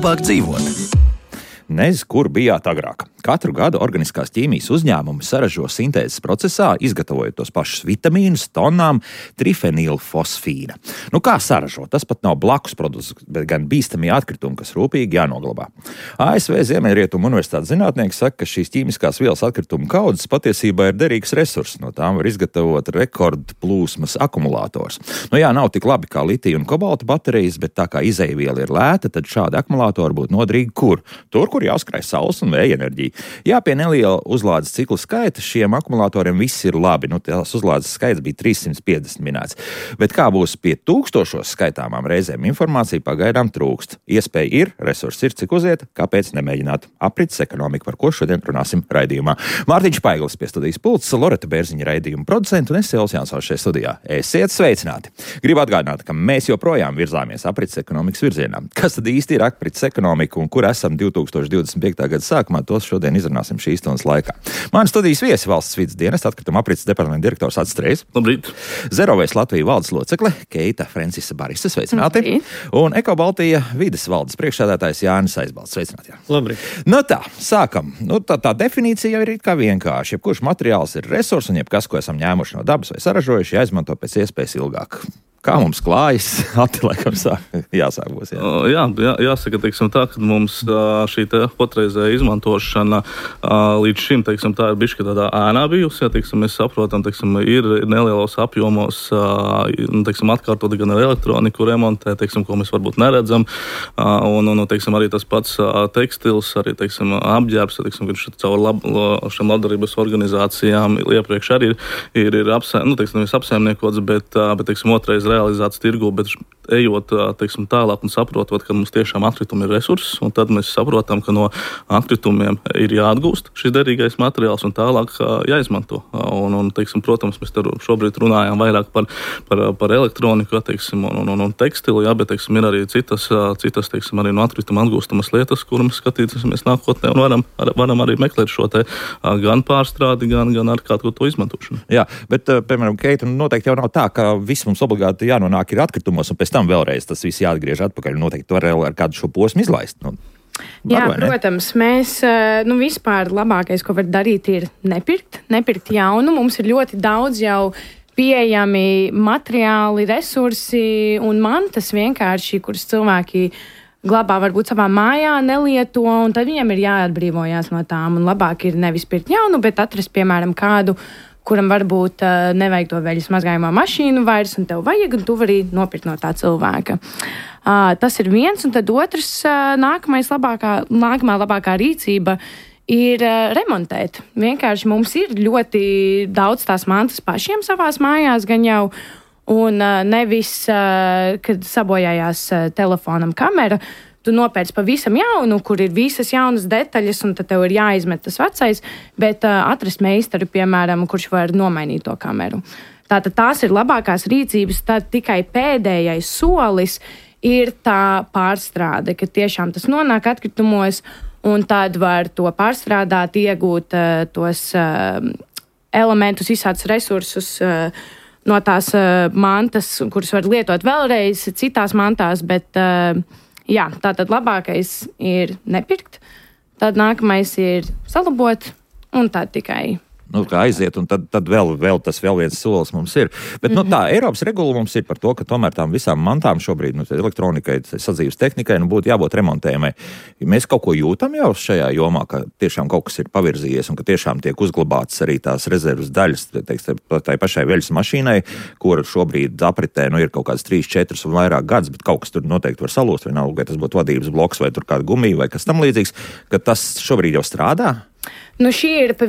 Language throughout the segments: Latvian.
labāk dzīvot. Nezinu, kur bijāt agrāk. Katru gadu organiskās ķīmijas uzņēmumi saražo sintēzes procesā, izgatavojot tos pašus vitamīnus, tonnām trifenīlfosfīna. Kā saražo? Tas pat nav blakus produkts, bet gan bīstamie atkritumi, kas rūpīgi jānoglabā. ASV Ziemeļrietumu universitātes zinātnieki saka, ka šīs ķīmiskās vielas atkritumu kaudzes patiesībā ir derīgs resurss. No tām var izgatavot rekordplūsmas akumulators. Nav tik labi kā litija un kobalta baterijas, bet tā kā izejviela ir lēta, tad šādi akumulatori būtu noderīgi Tur, kur jāuzkrāj saules un vēja enerģija. Pie neliela uzlādes cikla skaita šiem akumulatoriem viss ir labi. Tās uzlādes skaits bija 350 minēts. Bet kā būs pie 1000 skaitāmām reizēm, informācija pagaidām trūkst. Iespēja ir, resursi ir, cik uziet, kāpēc nemēģināt? Aprits ekonomika, par ko šodien runāsim raidījumā. Mārtiņš Paiglis pie studijas pults, Loreta Bērziņa raidījuma producenta un es Elvis Jansons šajā studijā. Esiet sveicināti! Gribu atgādināt, ka mēs joprojām virzāmies aprits ekonomikas virzienā. Kas tad īsti ir aprits ekonomika un kur esam 2025. gada sākumā, tos šodien izrunāsim šīs stundas laikā. Mani studijas viesi valsts vides dienesta atkrituma aprits departamenta direktors Acis Strejs. Labrīt. Zero Waste Latvija valdes locekle Keita Frencisa Barise. Sveicināti. Labrīt. Un Eko Baltija vides valdes priekšsēdētājs Jānis Aizbalts. Sveicināti. Labrīt. Tā, sākam. Tā definīcija jau ir it kā vienkārši. Jebkurš materiāls ir resurs un jebkas, ko esam ņēmuši no dabas vai saražojuši, jāizmanto pēc iespējas ilgāk. Kā mums klājas? Atliekam, jāsāk būs. Jāsaka, tā, ka mums šī otrreizēja izmantošana līdz šim, tā ir bišķi tādā ēnā bijusi. Mēs saprotam, ir nelielos apjomos, atkārtot gan ar elektroniku remontē, ko mēs varbūt neredzam. Arī tas pats tekstils, arī, apģērbs, viņš caur šiem labdarības organizācijām iepriekš arī ir apsaimniekots, bet otrreiz realizēts tirgu, bet ejot tālāk un saprotot, ka mums tiešām atkritumi ir resurss, un tad mēs saprotam, ka no atkritumiem ir jāatgūst šis derīgais materiāls un tālāk jāizmanto. Protams, mēs šobrīd runājam vairāk par elektroniku, un tekstilu, bet ir arī citas arī no atkrituma atgūstamas lietas, kur mēs skatīsimies nākotnē un varam arī meklēt šo gan pārstrādi, gan ar kādu to izmantošanu. Jā, bet, piemēram, Keita, noteikti jau nav tā, ka viss mums obligāti jānonāk ir atkritumos, un pēc tam vēlreiz tas viss jāatgriež atpakaļ. Noteikti var ar kādu šo posmu izlaist. Jā, protams, mēs vispār labākais, ko var darīt, ir nepirkt jaunu. Mums ir ļoti daudz jau pieejami materiāli, resursi un mantas vienkārši, kuras cilvēki glabā varbūt savā mājā, nelieto, un tad viņiem ir jāatbrīvojās no tām. Un labāk ir nevis pirkt jaunu, bet atrast, piemēram, kādu, kuram varbūt nevajag to veļas mazgājumā mašīnu vairs, un tev vajag, un tu vari nopirkt no tā cilvēka. Tas ir viens, un tad otrs, nākamā labākā rīcība ir remontēt. Vienkārši mums ir ļoti daudz tās mantas pašiem savās mājās, gan jau, un nevis, kad sabojājās telefonam kamera, tu nopērci pavisam jaunu, kur ir visas jaunas detaļas, un tad tev ir jāizmet tas vecais, bet atrast meistaru, piemēram, kurš var nomainīt to kameru. Tātad tās ir labākās rīcības, tad tikai pēdējais solis ir tā pārstrāde, ka tiešām tas nonāk atkritumos, un tad var to pārstrādāt, iegūt tos elementus, visādus resursus no tās mantas, kuras var lietot vēlreiz citās mantās, bet tātad labākais ir nepirkt, tad nākamais ir salabot, un tad tikai kā aiziet, un tad vēl tas viens solis mums ir. Bet Eiropas regula mums ir par to, ka tomēr tām visām mantām šobrīd, elektronikai, sadzīves tehnikai, būtu jābūt remontējumai. Mēs kaut ko jūtam jau šajā jomā, ka tiešām kaut kas ir pavirzījies, un ka tiešām tiek uzglabātas arī tās rezervas daļas, tai pašai veļas mašīnai, kur šobrīd apritē, ir kaut kāds 3, 4 un vairāk gadus, bet kaut kas tur noteikti var salūst, vienalga, vai tas būtu vadības bloks, vai tur kāda gumija, vai kas tam līdzīgs, ka tas šobrīd jau strādā? Šī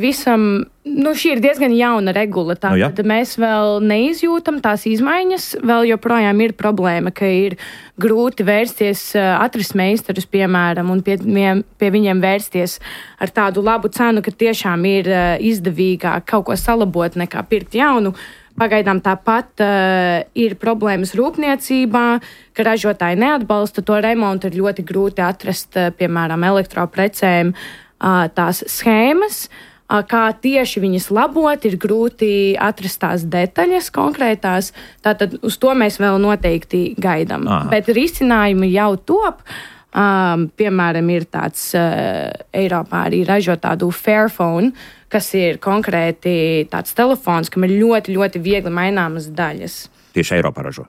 ir diezgan jauna regula, tātad mēs vēl neizjūtam tās izmaiņas, vēl joprojām ir problēma, ka ir grūti vērsties, atrast meistarus, piemēram, un pie viņiem vērsties ar tādu labu cenu, ka tiešām ir izdevīgāk kaut ko salabot nekā pirkt jaunu. Pagaidām tāpat ir problēmas rūpniecībā, ka ražotāji neatbalsta to remontu, ir ļoti grūti atrast, piemēram, elektroprecēm tās schēmas, kā tieši viņas labot, ir grūti atrast tās detaļas konkrētās, tātad uz to mēs vēl noteikti gaidām. Bet risinājumi jau top, Piemēram, ir tāds Eiropā arī ražo tādu Fairphone, kas ir konkrēti tāds telefons, kam ir ļoti, ļoti viegli maināmas daļas. Tieši Eiropā ražo?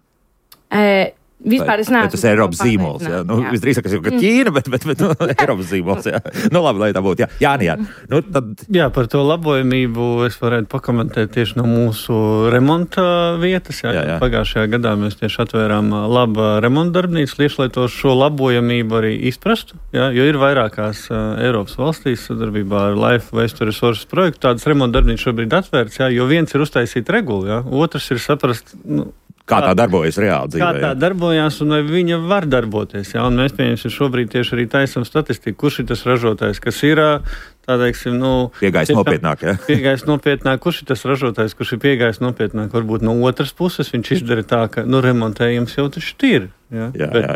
Vispār es neesmu. Tas ir Eiropas zīmols. Jā. Nu, visdrīzāk, kas ir Ķīna, bet Eiropas zīmols. Jā. Nu, labi, lai tā būtu. Jā. Nu, tad... Jā, par to labojamību es varētu pakomentēt tieši no mūsu remonta vietas. Jā. Pagājušajā gadā mēs tieši atvērām labu remonta darbnīcu, tieši lai to šo labojamību arī izprastu. Jā, jo ir vairākās Eiropas valstīs sadarbībā ar Life Waste Resources projektu tādas remonta darbnīcas šobrīd atvērts, jā, jo viens ir uztaisīt regulu, jā, otrs ir saprast, kā tā darbojas reāli dzīvē. Kā tā darbojās un vai viņa var darboties. Jā? Un mēs pieņemsim šobrīd tieši arī taisam statistiku, kurš ir tas ražotājs, kas ir, tā teiksim, piegājis nopietnāk, jā? Piegājis nopietnāk, kurš ir tas ražotājs, kurš ir piegājis nopietnāk. Varbūt no otras puses viņš izdara tā, ka, remontējums jau taču ir. Jā?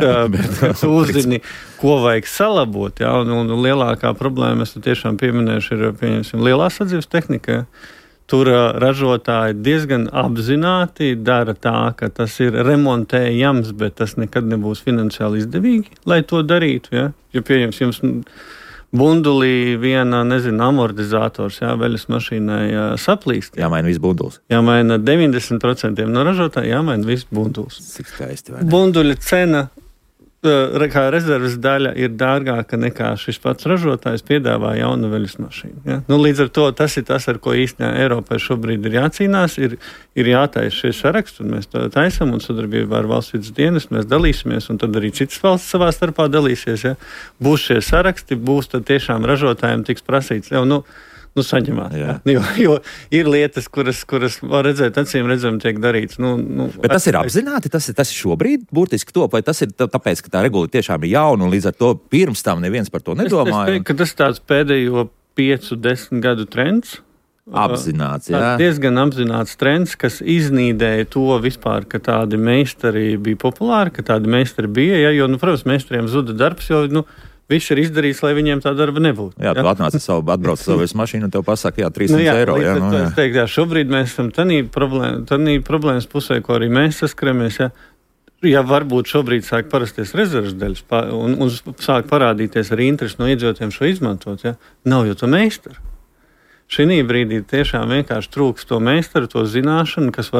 Bet uzzini, ko vajag salabot. Jā? Un lielākā problēma, es tiešām pieminēšu, ir, pieņemsim, lielā sadzīves tehnika. Jā? Tur ražotāji diezgan apzināti dara tā, ka tas ir remontējams, bet tas nekad nebūs finansiāli izdevīgi, lai to darītu. Ja? Jo pieņems jums bundulī viena, amortizators, veļas mašīnai saplīst. Jāmaina viss bunduls. Jāmaina 90% no ražotāja, jāmaina viss bunduls. Cik skaisti, vai ne? Bunduļa cena, kā rezerves daļa, ir dārgāka nekā šis pats ražotājs piedāvā jaunu veļas mašīnu. Ja? Līdz ar to tas ir tas, ar ko īstenībā Eiropai šobrīd ir jācīnās, ir jātaisa šie saraksti, un mēs to taisam, un sadarbībā ar valsts vidas dienestu mēs dalīsimies, un tad arī citas valsts savā starpā dalīsies. Ja? Būs šie saraksti, būs tad tiešām ražotājiem tiks prasīts. Ja? Saņemāt. Jo ir lietas, kuras var redzēt, acīm redzam, tiek darīts. Bet tas ir apzināti, tas ir šobrīd būtiski top, vai tas ir tāpēc, ka tā regula tiešām ir jauna, un līdz ar to pirms tam neviens par to nedomāja? Es teiktu, ka tas tāds pēdējo 5-10 gadu trends. Apzināts, jā. Diezgan apzināts trends, kas iznīdēja to vispār, ka tādi meistari bija populāri, ka tādi meistari bija, ja, jo, protams, meistariem zuda darbs, jo, viss ir izdarīts, lai viņiem tā darba nebūtu. Jā, tu atbrauc savu mašīnu un tev pasaka, 300 eiro. Es teiktu, šobrīd mēs esam tanī problēmas pusē, ko arī mēs saskaramies. Ja varbūt šobrīd sāk parasties rezerves daļas un sāk parādīties arī interesi no iedzīvotājiem šo izmantot, nav jau to meistaru. Šī brīdī tiešām vienkārši trūks to meistaru, to zināšanu, kas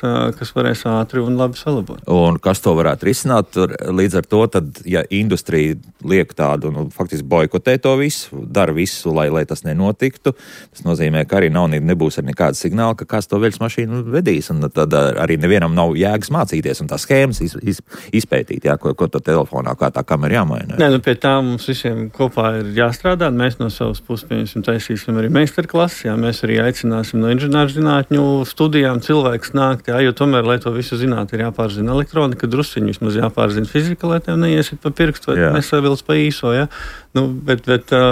varēs ātri un labi salabot. Un kas to varētu risināt? Līdz ar to, tad, ja industrija liek tādu, faktiski boikotē to visu, dara visu, lai tas nenotiktu, tas nozīmē, ka arī nebūs ar nekāda signāla, ka kāds to veļas mašīnu vedīs, un tad arī nevienam nav jēgas mācīties un tās schēmas izpētīt, ko to telefonā, kā tā kamera jāmaina. Nē, pie tā mums visiem kopā ir jāstrādā, mēs no savas puses taisīsim arī meistarklases. Jā, mēs arī aicināsim no inženierzinātņu studijām cilvēks nākt, jo tomēr, lai to visu zinātu, ir jāpārzina elektronika, drusciņi vismaz jāpārzina fizika, lai tev neiesit pa pirkstu vai nesavils pa īso. Ja? Bet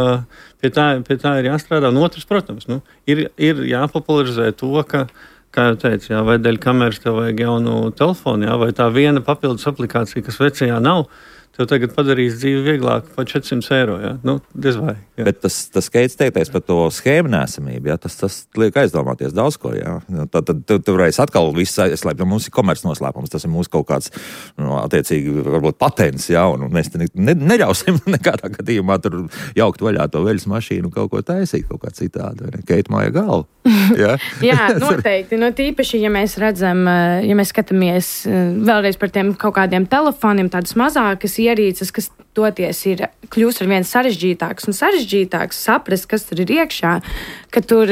pie tā ir jāstrādā. Un otrs, protams, ir jāpopularizē to, ka, kā jau teicu, vai dēļ kameras tev vajag jaunu telefonu, vai tā viena papildus aplikācija, kas vecajā nav, tev tagad padarīs dzīvi vieglāk par 400 eiro. Ja? Diez vai. Ja. Bet tas Keits teiktais par to schēmu nesamību, tas liek aizdomāties daudz ko. Ja? Tad tu varēsi atkal visu aizslēpt. Mums ir komerces noslēpums, tas ir mūsu kaut kāds, attiecīgi, varbūt patents, un mēs neļausim nekādā gadījumā tur jaukt vaļā to veļas mašīnu, kaut ko taisīt, kaut kā citādi. Keita māja galva. Ja? Jā, noteikti. Tīpaši, ja mēs redzam, ja mēs skatāmies vēlreiz par tiem kaut kādiem telefoniem, tādas mazākas ierīces, kas toties kļūst ar vien sarežģītāks un sarežģītāks saprast, kas tur ir iekšā, ka tur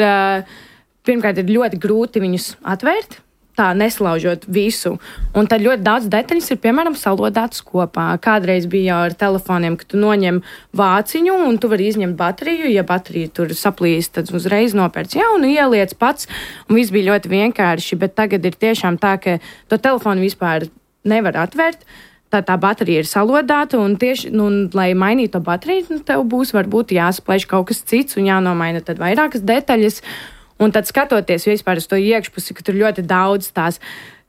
pirmkārt ir ļoti grūti viņus atvērt, tā neslaužot visu. Un tad ļoti daudz detaļas ir, piemēram, salodātas kopā. Kādreiz bija jau ar telefoniem, ka tu noņem vāciņu un tu vari izņemt bateriju. Ja baterija tur saplīst, tad uzreiz nopērc jaunu, ieliec pats. Un viss bija ļoti vienkārši, bet tagad ir tiešām tā, ka to telefonu vispār nevar atvērt. Tā baterija ir salodāta, un tieši, lai mainītu to bateriju, tev būs varbūt jāsaplēš kaut kas cits un jānomaina tad vairākas detaļas. Un tad skatoties vispār uz to iekšpusi, ka tur ļoti daudz tās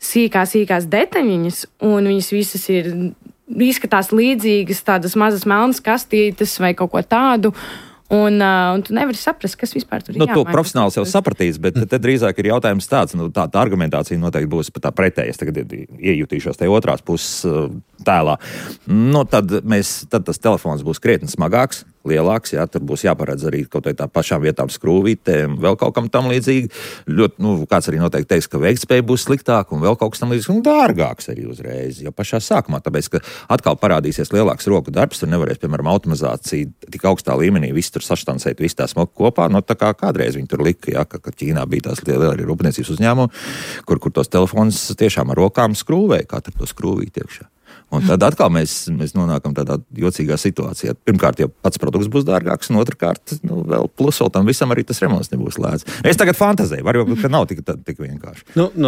sīkās detaļiņas, un viņas visas izskatās līdzīgas, tādas mazas melnas kastītes vai kaut ko tādu. Un tu nevari saprast, kas vispār tur ir jāmaina. To profesionāls jau sapratīs, bet te drīzāk ir jautājums tāds, tā argumentācija noteikti būs pat tā pretēja. Es tagad iejutīšos te otrās puses tēlā. Tad tas telefons būs krietni smagāks, lielāks, tur būs jāparedz arī kaut kā tā pašām vietām skrūvītēm, vēl kaut kam tam līdzīgi. Kāds arī noteikti teiks, ka veiktspēja būs sliktāka un vēl kaut kas tam līdzīgs un dārgāks arī uzreiz, jau pašā sākumā, tāpēc, ka atkal parādīsies lielāks roku darbs, tur nevarēs, piemēram, automatizācija tik augstā līmenī, visu tur saštancēt, visu tā smoku kopā, tā kā kādreiz viņi tur lika, ka Ķīnā bija tās liela arī rūpniecības uzņēmumi, kur tos telefonus tiešām ar rokām skrūvēja, katru to skrūvīt iekšā. Un tad atkal mēs nonākam tādā jocīgā situācijā. Pirmkārt, jau pats produkts būs dārgāks, un otrkārt, vēl plus vēl tam visam arī tas remonts nebūs lēts. Es tagad fantazēju, varbūt, ka nav tik vienkārši.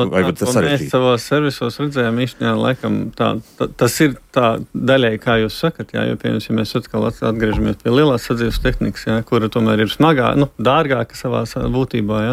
Mēs savos servisos redzējām īstenībā, laikam, tas ir tā daļai, kā jūs sakat, jo, piemēram, ja mēs atkal atgriežamies pie lielās sadzīves tehnikas, kura tomēr ir smagā, dārgāka savā būtībā,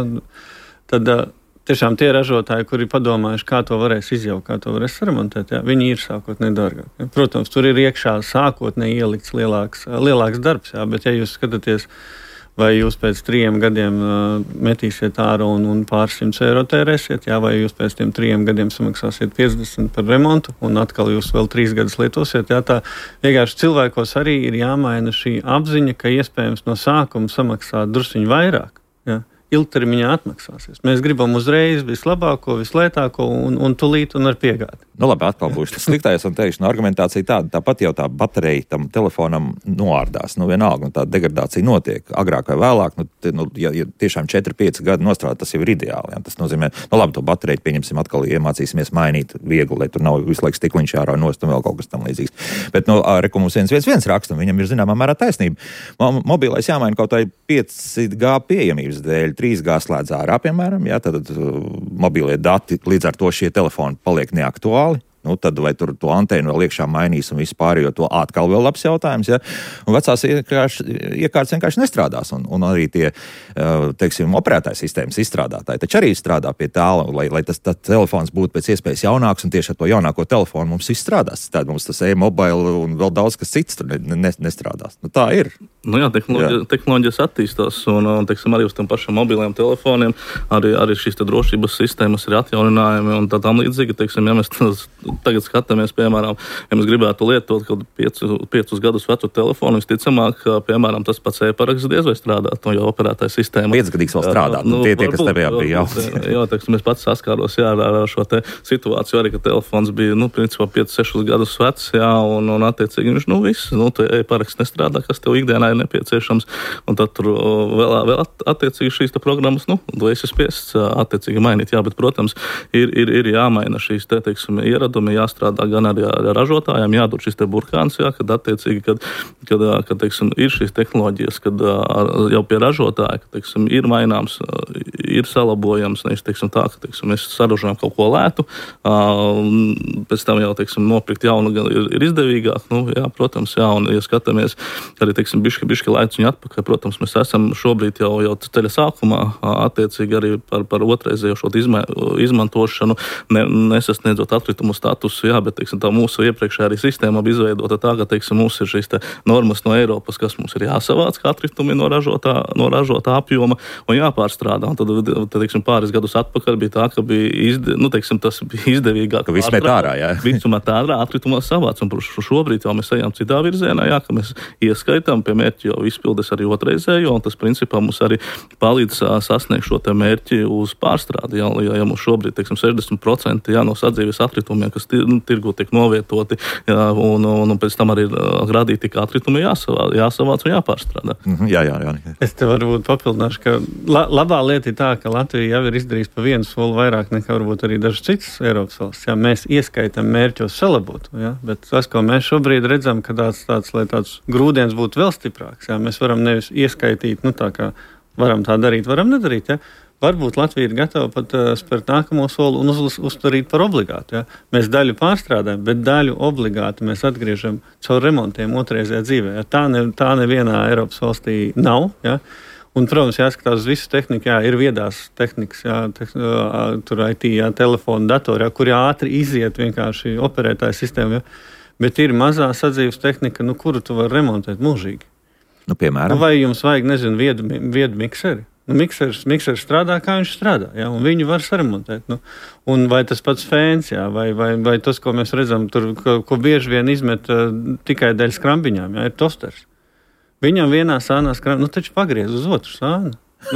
tad tiešām tie ražotāji, kuri padomājuši, kā to varēs izjaukt, kā to varēs remontēt, viņi ir sākotnēji dārgāki. Protams, tur ir iekšā sākotnēji ielikts lielāks darbs, bet ja jūs skatāties, vai jūs pēc 3 gadiem metīsiet ārā un pāris 100 eiro tērēsiet, vai jūs pēc tiem 3 gadiem samaksāsiet 50 par remontu un atkal jūs vēl 3 gadus lietosiet, tā vienkārši cilvēkos arī ir jāmaina šī apziņa, ka iespējams no sākuma samaksāt drusciņu vairāk. Ilgtermiņā atmaksāsies. Mēs gribam uzreiz vislabāko, vislētāko un tūlīt un ar piegādi. Labi, atkal būs tas sliktais un teikšu, argumentācija tāda, tāpat jau tā baterija tam telefonam noārdās. Vienalga, un tā degradācija notiek agrāk vai vēlāk. Ja tiešām 4-5 gadi nostrādā, tas jau ir ideāli. Tas nozīmē, labi, to bateriju pieņemsim atkal, iemācīsimies mainīt viegli, lai tur nav visu laiku stikliņš ārā nost un vēl kaut kas tam līdzīgs. Bet, mums viens raksta, un viņam ir zināmā mērā taisnība. Mobilais jāmaina kaut vai 5G pieejamības dēļ, 3G slēdz ārā, piemēram, tad mobilie dati, līdz ar to šie telefoni paliek neaktuāli. Tad vai tur to antēnu vēl iekšā mainīs un visu pārējo, to atkal vēl labs jautājums. Un vecās iekārtas vienkārši nestrādās. Un arī tie, teiksim, operētāju sistēmas izstrādātāji taču arī strādā pie tā, lai tas telefons būtu pēc iespējas jaunāks, un tieši ar to jaunāko telefonu mums viss strādās. Tad mums tas e-mobile un vēl daudz kas cits tur nestrādās. Tā ir. Tehnoloģijas attīstās, un teiksim, arī uz tiem pašiem mobiliem telefoniem arī šīs drošības sistēmas ir atjauninājumi un tā tam līdzīgi. Teiksim, ja mēs tagad skatāmies, piemēram, ja mēs gribētu lietot kaut 5 gadus vecu telefonu, visticamāk, piemēram, tas pats e-paraksts diez vai strādāt, jo operētāja sistēma. 5-gadīgs vēl strādā, tie, kas tev bija jau. Jā, teiksim, es pats saskāros ar šo te situāciju, arī, ka telefons bija, principā 5-6 gadus vecs, un attiecīgi viņš, viss, e-paraksts nestrādā, kas tev ikdienā ir nepieciešams, un tad tur vēl attiecīgi šīs te programmas, tu esi spiests attiecīgi mainīt, bet, protams, ir jāmaina šīs te, teiksim, ieradumi, jāstrādā gan arī ar ražotājiem, jādod šis te burkāns, kad attiecīgi, kad teiksim, ir šīs tehnoloģijas, kad jau pie ražotāja, ka, teiksim, ir maināms, ir salabojams, nevis, teiksim, tā, ka, teiksim, mēs saražojam kaut ko lētu, pēc tam jau, teiksim, nopirkt jaunu ir izdevīgāk, protams, un, ja skatāmies, arī, teiksim, bišķi laiciņu atpakaļ, protams, mēs esam šobrīd jau ceļa sākumā, attiecīgi arī par otrreizējo šo izmantošanu, nesasniedzot atkritumu statusu, bet, teiksim, tā mūsu iepriekšējā arī sistēma bija izveidota tā, ka, teiksim, mums ir šīs te normas no Eiropas, kas mums ir jāsavāc kā atkritumi no ražotā apjoma un jāpārstrādā. Un tad, teiksim, pāris gadus atpakaļ bija tā, ka bija, teiksim, tas bija izdevīgāk. Ka viss met ārā, jā. Visu met ārā, atkritumos savāc. Un šobrīd jau mēs ejam citā virzienā, ka mēs ieskaitām pie mērķi jau izpildes arī otrreizējo, un tas, principā, mums arī palīdz sasniegt šo te mērķi uz pārstrādi. Ja mums šobrīd, teiksim, 60% no sadzīves atkritumiem, kas tirgu tiek novietoti, un pēc tam arī radīti kā atkritumi jāsavāc un jāpārstrādā. Jā. Es te varbūt papildināšu, ka labā lieta ir tā, ka Latvija jau ir izdarījusi pa vienu soli vairāk nekā varbūt arī dažas citas Eiropas valsts. Mēs ieskaitam mērķos salabot, bet tas, ko mēs šobrīd redzam, ka lai tāds grūdienis būtu vēl stiprāks, mēs varam nevis ieskaitīt, tā kā varam tā darīt, varam nedarīt, Varbūt Latvija ir gatava pat spērt nākamo soli un uzturīt par obligātu. Mēs daļu pārstrādājam, bet daļu obligāti mēs atgriežam caur remontiem otrreizējā dzīvē. Tā nevienā Eiropas valstī nav. Un, protams, jāskatās uz visu tehniku, ir viedās tehnikas, tur IT, telefonu, datori, kur ātri iziet vienkārši operētāja sistēma. Bet ir mazā sadzīves tehnika, kuru tu vari remontēt mūžīgi. Nu, piemēram. Vai jums vajag, nezinu, viedu mikseri? Miksers strādā, kā viņš strādā, ja? Un viņu var saremontēt. Un vai tas pats fēns, ja? vai tas, ko mēs redzam, tur, ko bieži vien izmet tikai dēļ skrambiņām, ja? Ir tosters. Viņam vienā sānā taču pagriez uz otru sānu.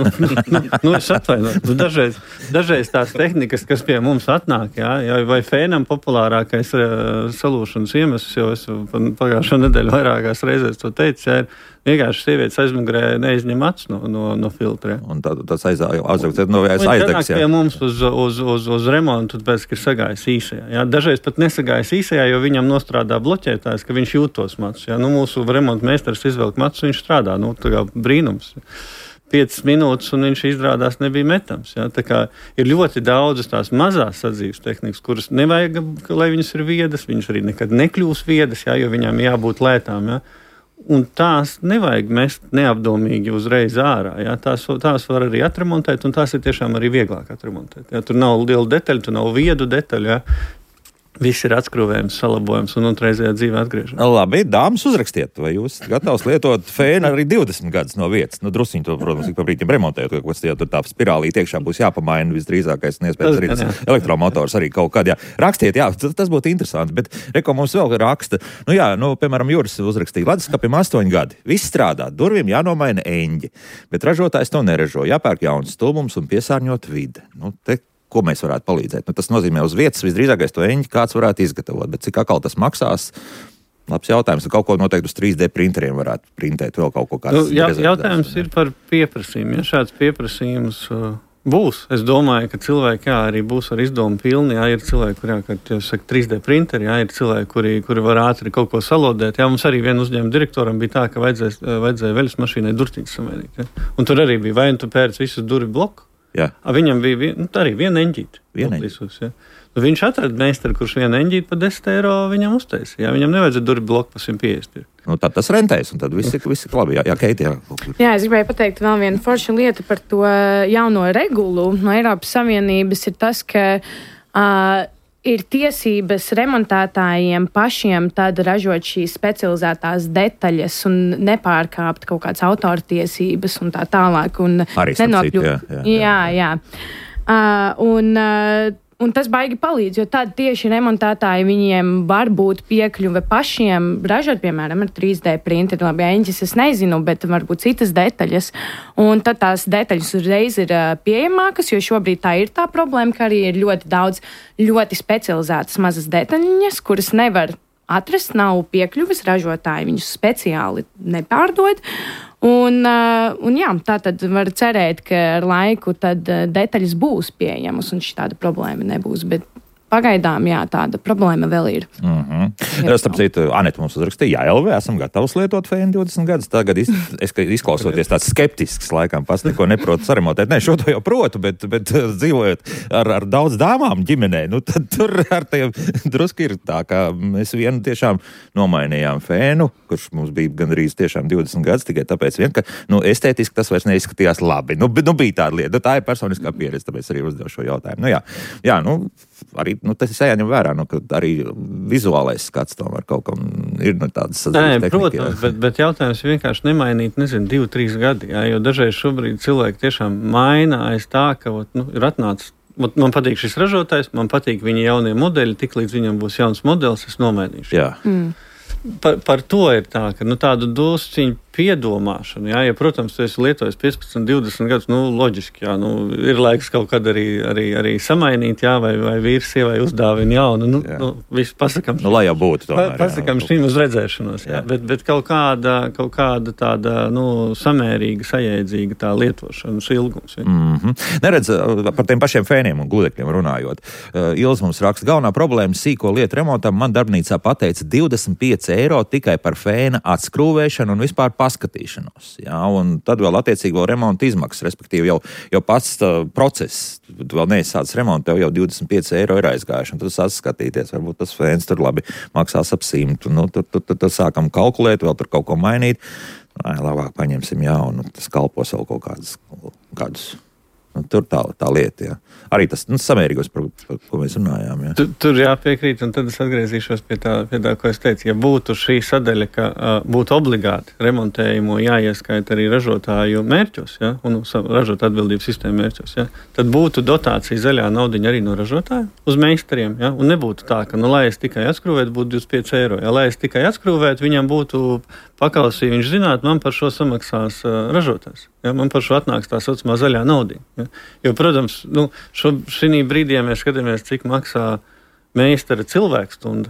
Es atvainoju. Dažreiz tās tehnikas, kas pie mums atnāk, vai fēnam populārākais salūšanas iemesls, jo es pagājušo nedēļu vairākās reizēs to teicu, ir vienkārši sievietes aizmugurē neizņem acis no filtra. Un tas aizdegs. Pie mums uz remontu, tāpēc, ka ir sagājis īsajā. Ja? Dažreiz pat nesagājis īsajā, jo viņam nostrādā bloķētājs, ka viņš jūtos matus. Ja? Mūsu remontu meistars izvelk matus, viņš strādā. Tā kā brīnums. 5 minūtes, un viņš izrādās nebija metams. Ja? Tā kā ir ļoti daudzas tās mazās sadzīves tehnikas, kuras nevajag, lai viņas ir viedas, viņas arī nekad nekļūs viedas, ja? Jo viņām jābūt lētām. Ja? Un tās nevajag mest neapdomīgi uzreiz ārā. Ja? Tās var arī atremontēt, un tās ir tiešām arī vieglāk atremontēt. Ja? Tur nav liela detaļa, tur nav viedu detaļu. Ja? Viss ir atskrūvējums, salabojums un otrreizējā dzīvē atgriežams. Labi, dāmas, uzrakstiet, vai jūs gatavs lietot fēnu arī 20 gadus no vietas. Drusciņi to, protams, ik pa brīdim remontējot, jo tur tā spirālīte iekšā būs jāpamaina visdrīzākais, un iespējams arī tas elektromotors arī kaut kādā. Rakstiet, tas būtu interesanti, bet reko mums vēl raksta. Piemēram, Juris uzrakstīja, leduskapim 8 gadi. Viss strādā, durvīm jānomaina eņģi, bet ražotājs to neražo. Jāpērk jauns stulbums un piesārņot vide. Ko mēs varētu palīdzēt? Tas nozīmē uz vietas visdrīzākais to eņģi kāds varētu izgatavot, bet cik atkal tas maksās? Labs jautājums. Kaut ko noteikti uz 3D printeriem varētu printēt, vēl kaut ko kāds. Jautājums ir par pieprasījumu. Ja šāds pieprasījums būs, es domāju, ka cilvēki arī būs ar izdomu pilni. Ir cilvēki, kuriem 3D printeri, ir cilvēki, kuri var ātri kaut ko salodēt. Mums arī vienu uzņēmumu direktoram bija tā, ka vajadzēja veļas mašīnai durtiņas samainīt. Ja? Un tur arī bija, vai tu pērc visus durvju bloku? Jā. Viņam bija arī viena eņģīte. Viņš atrada meistaru, kurš vienu eņģīti par 10 eiro viņam uztaisīja. Viņam nevajadzēja durvju bloku par 150. Tad tas rentēs, un tad viss ir labi. Jā, Keiti, jā. Jā, es gribēju pateikt vēl vienu foršu lietu par to jauno regulu no Eiropas Savienības ir tas, ka ir tiesības remontētājiem pašiem tad ražot šīs specializētās detaļas un nepārkāpt kaut kādas autortiesības un tā tālāk. Un arī nenokļūt. Jā. Un tas baigi palīdz, jo tad tieši remontētāji viņiem var būt piekļuve pašiem ražot, piemēram, ar 3D printeri. Labi, eņģis es nezinu, bet varbūt citas detaļas. Un tad tās detaļas uzreiz ir pieejamākas, jo šobrīd tā ir tā problēma, ka arī ir ļoti daudz ļoti specializētas mazas detaļiņas, kuras nevar atrast, nav piekļuves, ražotāji viņus speciāli nepārdod. Un tā tad var cerēt, ka ar laiku tad detaļas būs pieejamas un šī tāda problēma nebūs. Bet pagaidām, tāda problēma vēl ir. Starp citu, Aneta mums uzrakstīja, LV esam gatavs lietot fēnu 20 gadus. Tagad izklausoties tāds skeptisks, laikam, pats neko neprotu saremontēt. Nē, šo to jau protu, bet dzīvojot ar daudz dāmām ģimenē, tad tur ar tiem druski ir tā, ka mēs vienu tiešām nomainījām fēnu, kurš mums bija gandrīz tiešām 20 gadus, tikai tāpēc ka, estētiski tas vairs neizskatījās labi. Bija tāda lieta. Tā ir personiskā pieredze, tāpēc arī uzdevu šo jautājumu. Arī tas ir jāņem vērā, ka arī vizuālais skats tomēr kaut kam ir tādas sadarbības tehnika. Protams, bet jautājums vienkārši nemainīt, 2-3 gadi, jo dažreiz šobrīd cilvēki tiešām maina aiz tā, ka ir atnācis. Man patīk šis ražotājs, man patīk viņa jaunie modeļi, tik līdz viņam būs jauns modelis, es nomainīšu. Jā. Par to ir tā, ka tādu dosciņu piedomāšanu, protams, tu esi lietojis 15, 20 gadus, loģiski, ir laiks kaut kad arī samainīt, vai vīrs sievai uzdāvina jaunu, viss pasakam. Lai jau būtu tomēr. Pasakam šīm uz redzēšanos, bet kaut kāda tāda, samērīga, sajēdzīga tā lietošanas ilgums. Neredz, par tiem pašiem fēniem un gludekļiem runājot. Ilz mums raksta, galvenā problēma sīko lietu remontam man darbnīcā pateica 25 eiro tikai par fēna atskrūvēšanu un vispār paskatīšanos. Un tad vēl attiecīgi vēl remonta izmaksas, respektīvi jau pats process, tu vēl neizsācis remontu, tev jau 25 eiro ir aizgājuši, un tad sāc skatīties, varbūt tas fēns tur labi maksās ap 100, tad sākam kalkulēt, vēl tur kaut ko mainīt, labāk paņemsim jaunu, tas kalpos vēl kaut kādus Tur tā lieta, jā. Arī tas samērīgos, par ko mēs runājām. Jā. Tur jāpiekrīt, un tad es atgriezīšos pie tā, ko es teicu. Ja būtu šī sadaļa, ka būtu obligāti remontējumu jāieskaita arī ražotāju mērķos, ja, un ražot atbildības sistēmu mērķos, ja, tad būtu dotācija zaļā naudiņa arī no ražotāja uz meistariem. Ja, un nebūtu tā, ka, lai es tikai atskrūvētu, būtu 25 eiro. Ja, lai es tikai atskrūvētu, viņam būtu paklausī, viņš zinātu, man par šo samaksās ražotājs. Ja, man par šo atnāks tā saucamā zaļā naudiņa. Ja. Jo, protams, šī brīdī, ja mēs skatāmies, cik maksā meistara cilvēkstunda,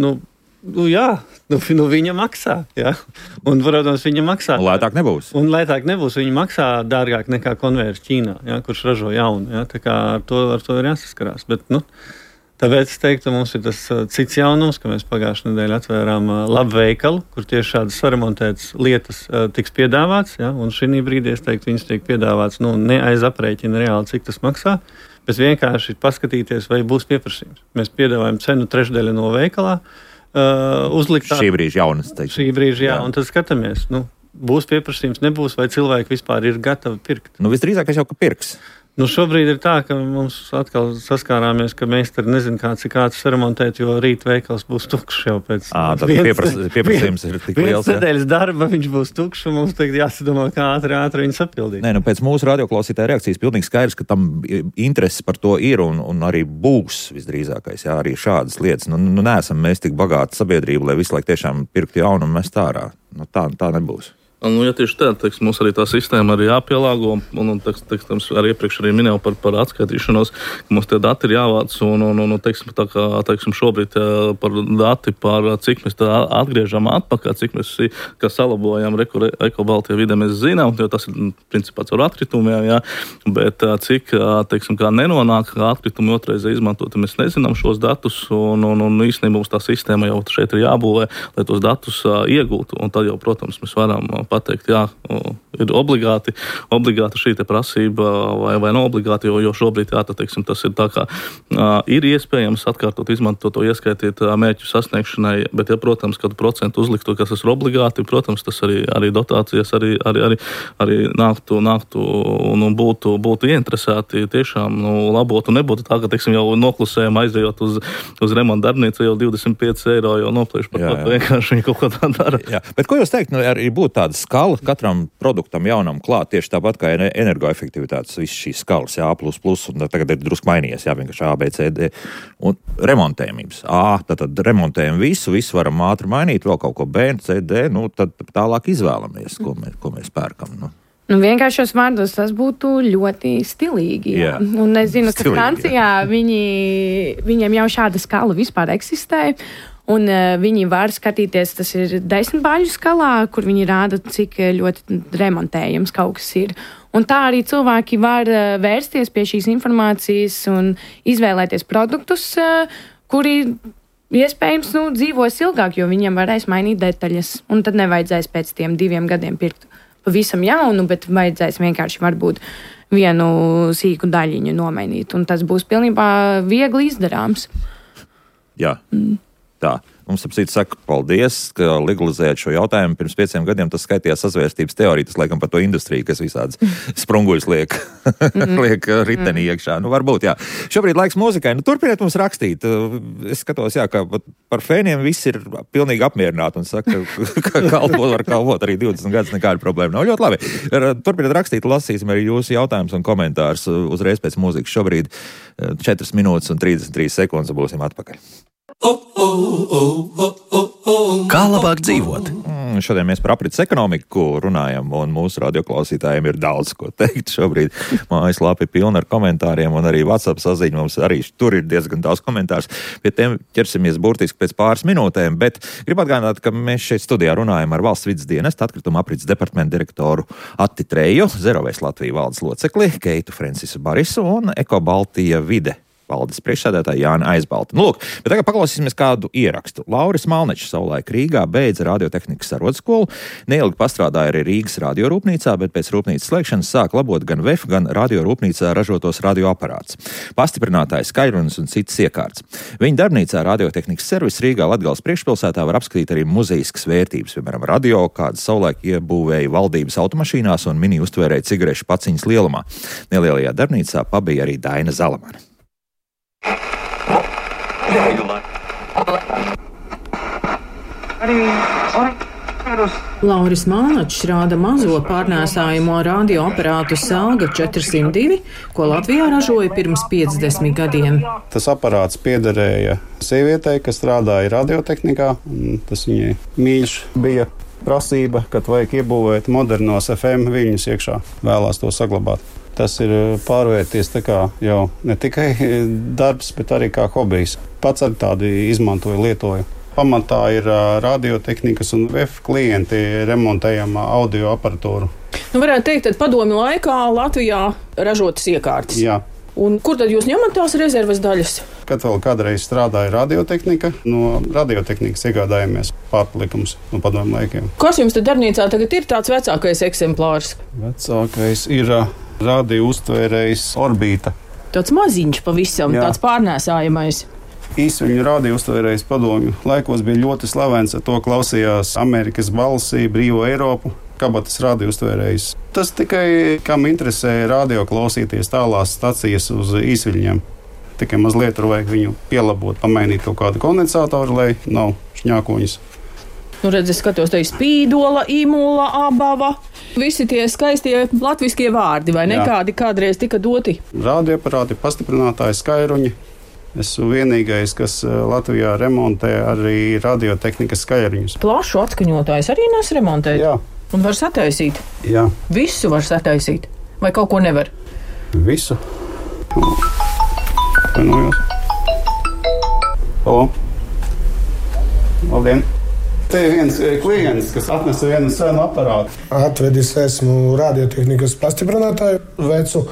viņa maksā. Ja. Un, protams, viņa maksā. Un lētāk nebūs. Viņa maksā dārgāk nekā konvejers Ķīnā, ja, kurš ražo jaunu. Ja. Tā kā ar to ir jāsaskarās. Bet, tāpēc es teiktu, mums ir tas cits jaunums, ka mēs pagājušajā nedēļā atvērām labu veikalu, kur tieši šādas saremontētas lietas tiks piedāvāts. Ja, un šī brīdī es teiktu, viņas tiek piedāvāts ne aiz aprēķina reāli, cik tas maksā, bet vienkārši paskatīties, vai būs pieprasījums. Mēs piedāvājam cenu trešdaļa no veikalā. Uzlikt šī brīža jaunas. Šī brīža, jā, un tad skatāmies, būs pieprasījums, nebūs, vai cilvēki vispār ir gatavi pirkt. Visdrīzākais jau, ka pirks. Šobrīd ir tā, ka mums atkal saskārāmies, ka meistari nezin, kāds remontēt, jo rīt veikals būs tukšs jau pēc pieprasījums ir tik liels. Nedēļas darba viņš būs tukšs, un mums tagad jāsadomā, kā ātri viņu sapildīt. Pēc mūsu radioklausītāja reakcijas pilnīgi skaidrs, ka tam interesi par to ir un arī būs visdrīzākais, jā, arī šādas lietas. Neesam mēs tik bagāti sabiedrību, lai visu laiku tiešām pirktu jaunu un mest ārā. Tā nebūs. Ja tieši tā, mums arī tā sistēma ir jāpielāgo, un arī iepriekš arī minēju par atskaitīšanos, ka mums tie dati ir jāvāc, un šobrīd par dati, par cik mēs atgriežam atpakaļ, cik mēs salabojam Eko-Baltijā vidē, mēs zinām, jo tas ir principā caur atkritumiem, jā, bet cik, kā nenonāk atkritumi otrreizē izmantot, mēs nezinām šos datus, un īstenībā mums tā sistēma jau šeit ir jābūvē, lai tos datus iegūtu, un tad jau, protams, mēs varam pateikt, jā, ir obligāti šī te prasība vai nav obligāti, jo šobrīd, jā, tas ir tā kā ir iespējams atkārtot izmantot to ieskaitīt mērķu sasniegšanai, bet, ja, protams, kādu procentu uzliktu, kas ir obligāti, protams, tas arī dotācijas arī nāktu un būtu ieinteresēti tiešām labot, un nebūtu tā, ka, jau noklusējam aizējot uz remontu darbnīcu, jau 25 eiro jau noplēš par to, vienkārši viņi kaut ko tā dara. Jā, bet ko jūs teikt, arī būtu tāda skala katram produktam jaunam klāt, tieši tāpat kā energoefektivitātes, visas šīs skalas, A++, un tagad ir drusku mainījies, jā, vienkārši A, B, C, D, un remontējumības. Tad remontējam visu varam ātri mainīt, vēl kaut ko B, C, D, tad tālāk izvēlamies, ko mēs pērkam, Vienkāršos vārdos tas būtu ļoti stilīgi. Jā. Un es zinu, ka Francijā viņiem jau šāda skala vispār eksistē. Un viņi var skatīties, tas ir 10 bāļu skalā, kur viņi rāda, cik ļoti remontējams kaut kas ir. Un tā arī cilvēki var vērsties pie šīs informācijas un izvēlēties produktus, kuri iespējams dzīvos ilgāk, jo viņiem varēs mainīt detaļas. Un tad nevajadzēs pēc tiem 2 gadiem pirkt pavisam jaunu, bet vajadzēs vienkārši varbūt vienu sīku daļiņu nomainīt. Un tas būs pilnībā viegli izdarāms. Jā. Tā. Mums apsīt saka, paldies, ka legalizējat šo jautājumu. Pirms 5 gadiem tas skaitījās sazvērstības teorija, tas laikam par to industriju, kas visādas sprunguļus liek ritenī iekšā. Varbūt, jā. Šobrīd laiks mūzikai. Turpiniet mums rakstīt. Es skatos, jā, ka par fēniem viss ir pilnīgi apmierināti un saka, ka kalpot arī 20 gadus nekāda problēma nav. Ļoti labi. Turpiniet rakstīt, lasīsim arī jūsu jautājumus un komentārus uzreiz pēc mūzikas. Šobrīd 4 minūtes un 33 sekundes būsim atpakaļ. Kā labāk dzīvot? Šodien mēs par aprits ekonomiku runājam, un mūsu radioklausītājiem ir daudz ko teikt. Šobrīd mājaslapa ir pilna ar komentāriem, un arī WhatsApp saziņa mums arī tur ir diezgan daudz komentārus. Pie tiem ķersimies burtiski pēc pāris minūtēm, bet gribu atgādināt, ka mēs šeit studijā runājam ar Valsts vides dienesta atkrituma aprits departamentu direktoru Atti Treju, Zero Waste Latvijas valdes locekli Keitu Francisu Barisu un Eko-Baltija vide valdes priekšsēdētāja Jāna Aizbalta. Nu, lūk, bet tagad paklausīsimies kādu ierakstu. Lauris Malnečs savulaik Rīgā beidza radiotehnikas arodskolu, neilgi pastrādāja arī Rīgas radiorūpnīcā, bet pēc rūpnīcas slēgšanas sāk labot gan VEF, gan radiorūpnīcā ražotos radioaparātus, pastiprinātāji, skaļrunas un citas iekārtas. Viņa darbnīcā radiotehnikas servis Rīgā Latgales priekšpilsētā var apskatīt arī muzejiskas vērtības, piemēram, radio, kādas savulaik iebūvēja valdības automašīnās un mini uztvērēja cigarešu paciņas lielumā. Nelielajā darbnīcā pabija arī Daina Zalamane. Lauris Malnečs rāda mazo pārnēsājumo radioaparātu Selga 402, ko Latvijā ražoja pirms 50 gadiem. Tas aparāts piederēja sievietei, kas strādāja radiotehnikā. Tas viņai mīļš bija prasība, kad vajag iebūvēt modernos FM viļņus iekšā. Vēlās to saglabāt. Tas ir pārvērties tā kā jau ne tikai darbs, bet arī kā hobijs. Pats arī tādu izmantoju, lietoju. Pamatā ir radiotehnikas un VEF klienti remontējama audio aparatūru. Nu, varētu teikt, tad padomju laikā Latvijā ražotas iekārtas. Jā. Un kur tad jūs ņemat tās rezerves daļas? Kad vēl kādreiz strādāja radiotehnika, no radiotehnikas iegādājāmies pārpalikumus no padomju laikiem. Kas jums tad darbnīcā tagad ir tāds vecākais eksemplārs? Vecākais ir radio uztvērējs Orbīta. Tāds maziņš pavisam, Jā. tāds pārnēsājamais. Īsviņu radio uztvērējs padomju laikos bija ļoti slavens, ar to klausījās Amerikas balsī, Brīvo Eiropu, kabatas radio uztvērējs. Tas tikai, kam interesē radio klausīties tālās stacijas uz īsviļņiem. Tikai mazliet tur vajag viņu pielabot, pamainīt kaut kādu kondensātoru, lai nav šņākoņas. Nu, redz, es skatos, te ir spīdola, īmola, abava. Visi tie skaistie latviskie vārdi, vai Jā. nekādi kādreiz tika doti? Radioaparāti, pastiprinātāji, skaļruņi. Esmu vienīgais, kas Latvijā remontē arī radiotehnikas skaļruņus. Plašu atskaņotājs arī nes remontēt? Jā. Un var sataisīt? Jā, Visu var sataisīt? Vai kaut ko nevar? visu. Vienojos. Halo. Labdien. Te ir viens klients, kas atnesa vienu senu aparātu. Atvedis esmu radiotehnikas pastiprinātāju vecu.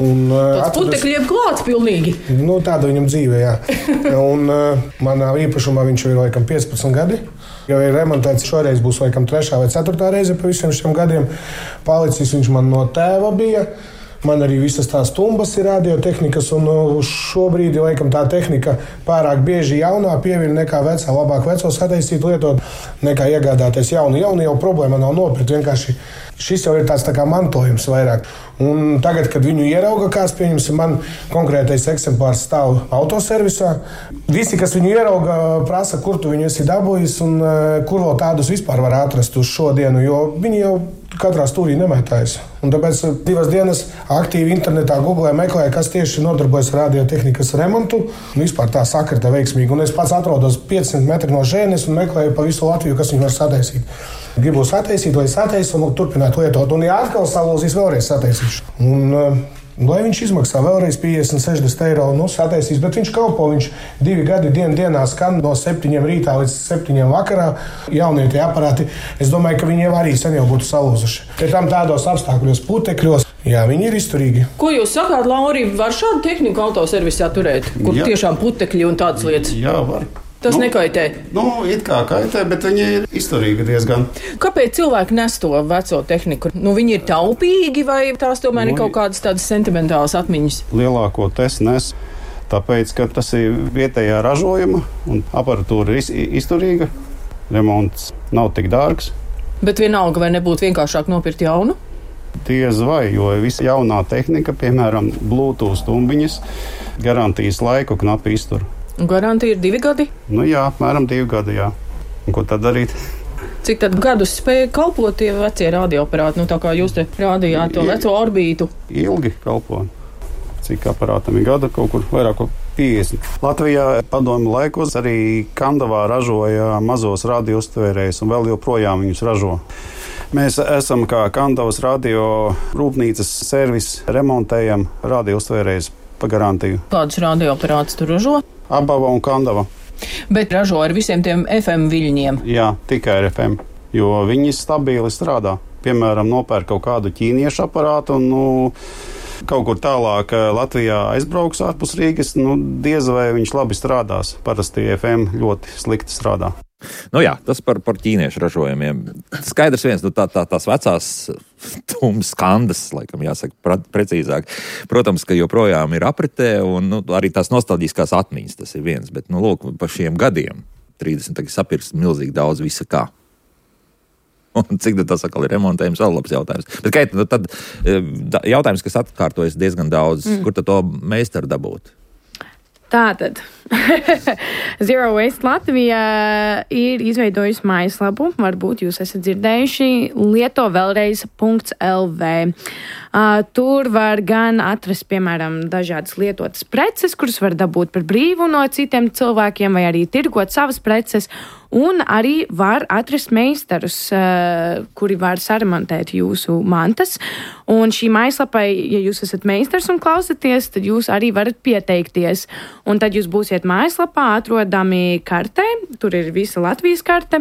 Tas putekļi jeb klāts pilnīgi. Nu, tāda viņam dzīve, jā. Un manā īpašumā viņš ir laikam 15 gadi. Jau ir remontēts, šoreiz būs laikam 3. vai 4. reize pa visiem šiem gadiem. Palicis viņš man no tēva bija. Man arī visas tās tumbas ir radiotehnikas, un šobrīd laikam tā tehnika pārāk bieži jaunā pievina nekā vecā. Labāk veco sataisīt, lietot, nekā iegādāties jaunu. Jaunu jau problēma nav nopirkt, vienkārši šis jau ir tāds tā kā mantojums vairāk. Un tagad, kad viņu ierauga kāds, pieņemsim, man konkrētais eksemplārs stāv autoservisā. Visi, kas viņu ierauga, prasa, kur tu viņu esi dabūjis un kur vēl tādus vispār var atrast uz šodienu, jo viņi jau katrā stūrī nemētājas. Un tāpēc 2 dienas aktīvi internetā googlē meklēju, kas tieši nodarbojas ar radiotehnikas remontu. Un vispār tā sakrita veiksmīgi. Un es pats atrodos 500 metri no šejienes un meklēju pa visu Latviju, kas viņu var sataisīt. Gribu sataisīt, lai sataisu un turpināt lietot. Un ja atkal salūzīs, vēlreiz sataisīšu. Un lai viņš izmaksā vēlreiz 50-60 eiro, sataisīs, bet viņš kalpo, viņš 2 gadi dienā skan no 7 rītā līdz 7 vakarā. Jaunie tie aparāti, es domāju, ka viņi jau arī sen jau būtu salūzuši. Pie tam tādos apstākļos, putekļos, jā, viņi ir izturīgi. Ko jūs sakāt, Lauri, var šādu tehniku autoservisā turēt, kur Jā. tiešām putekļi un tādas lietas? Jā, var. Tas nekaitē. It kā kaitē, bet viņi ir izturīgi diezgan. Kāpēc cilvēki nes to veco tehniku? Viņi ir taupīgi vai tās tomēr ir kaut kādas tādas sentimentālas atmiņas? Lielākoties nes, tāpēc, ka tas ir vietējā ražojuma un aparatūra ir izturīga. Remonts nav tik dārgs. Bet vienalga, vai nebūtu vienkāršāk nopirkt jaunu? Diez vai, jo visa jaunā tehnika, piemēram, Bluetooth tumbiņas, garantijas laiku knapi iztur. Garantija ir 2 gadi. Jā, apmēram 2 gadi, jā. Un ko tad darīt? Cik tad gadus spēja kalpot tie vecie radioaparāti? Tā kā jūs te rādījāt to veco Orbītu. Ilgi kalpo. Cik aparātam ir gada? Kaut kur vairāk kā 50. Latvijā padomju laikos arī Kandavā ražoja mazos radio uztvērējus un vēl joprojām viņus ražo. Mēs esam kā Kandavas radio rūpnīcas servis, remontējam radio uztvērējus pa garantiju. Kādus radioaparātus tur ražo? Abava un Kandava. Bet ražo ar visiem tiem FM viļņiem. Jā, tikai ar FM, jo viņi stabili strādā. Piemēram, nopērk kaut kādu ķīniešu aparātu un kaut kur tālāk Latvijā aizbrauks ārpus Rīgas, diez vai viņš labi strādās. Parasti FM ļoti slikti strādā. Tas par ķīniešu ražojumiem. Skaidrs viens, tās vecās tums kandas, laikam jāsaka precīzāk. Protams, ka joprojām ir apritē, un arī tās nostalģiskās atmiņas, tas ir viens. Bet, lūk, pa šiem gadiem, 30, tagad sapirks milzīgi daudz visa kā. Un cik tas atkal ir remontējums, vēl labs jautājums. Bet, Keit, tad jautājums, kas atkārtojas diezgan daudz, kur tad to meistaru dabūt? Tātad Zero Waste Latvija ir izveidojusi mājaslapu, varbūt jūs esat dzirdējuši, lietovēlreiz.lv. Tur var gan atrast, piemēram, dažādas lietotas preces, kuras var dabūt par brīvu no citiem cilvēkiem, vai arī tirgot savas preces, un arī var atrast meistarus, kuri var saremontēt jūsu mantas. Un šī mājaslapai, ja jūs esat meistars un klausaties, tad jūs arī varat pieteikties. Un tad jūs būsiet mājaslapā atrodami kartē, tur ir visa Latvijas karte,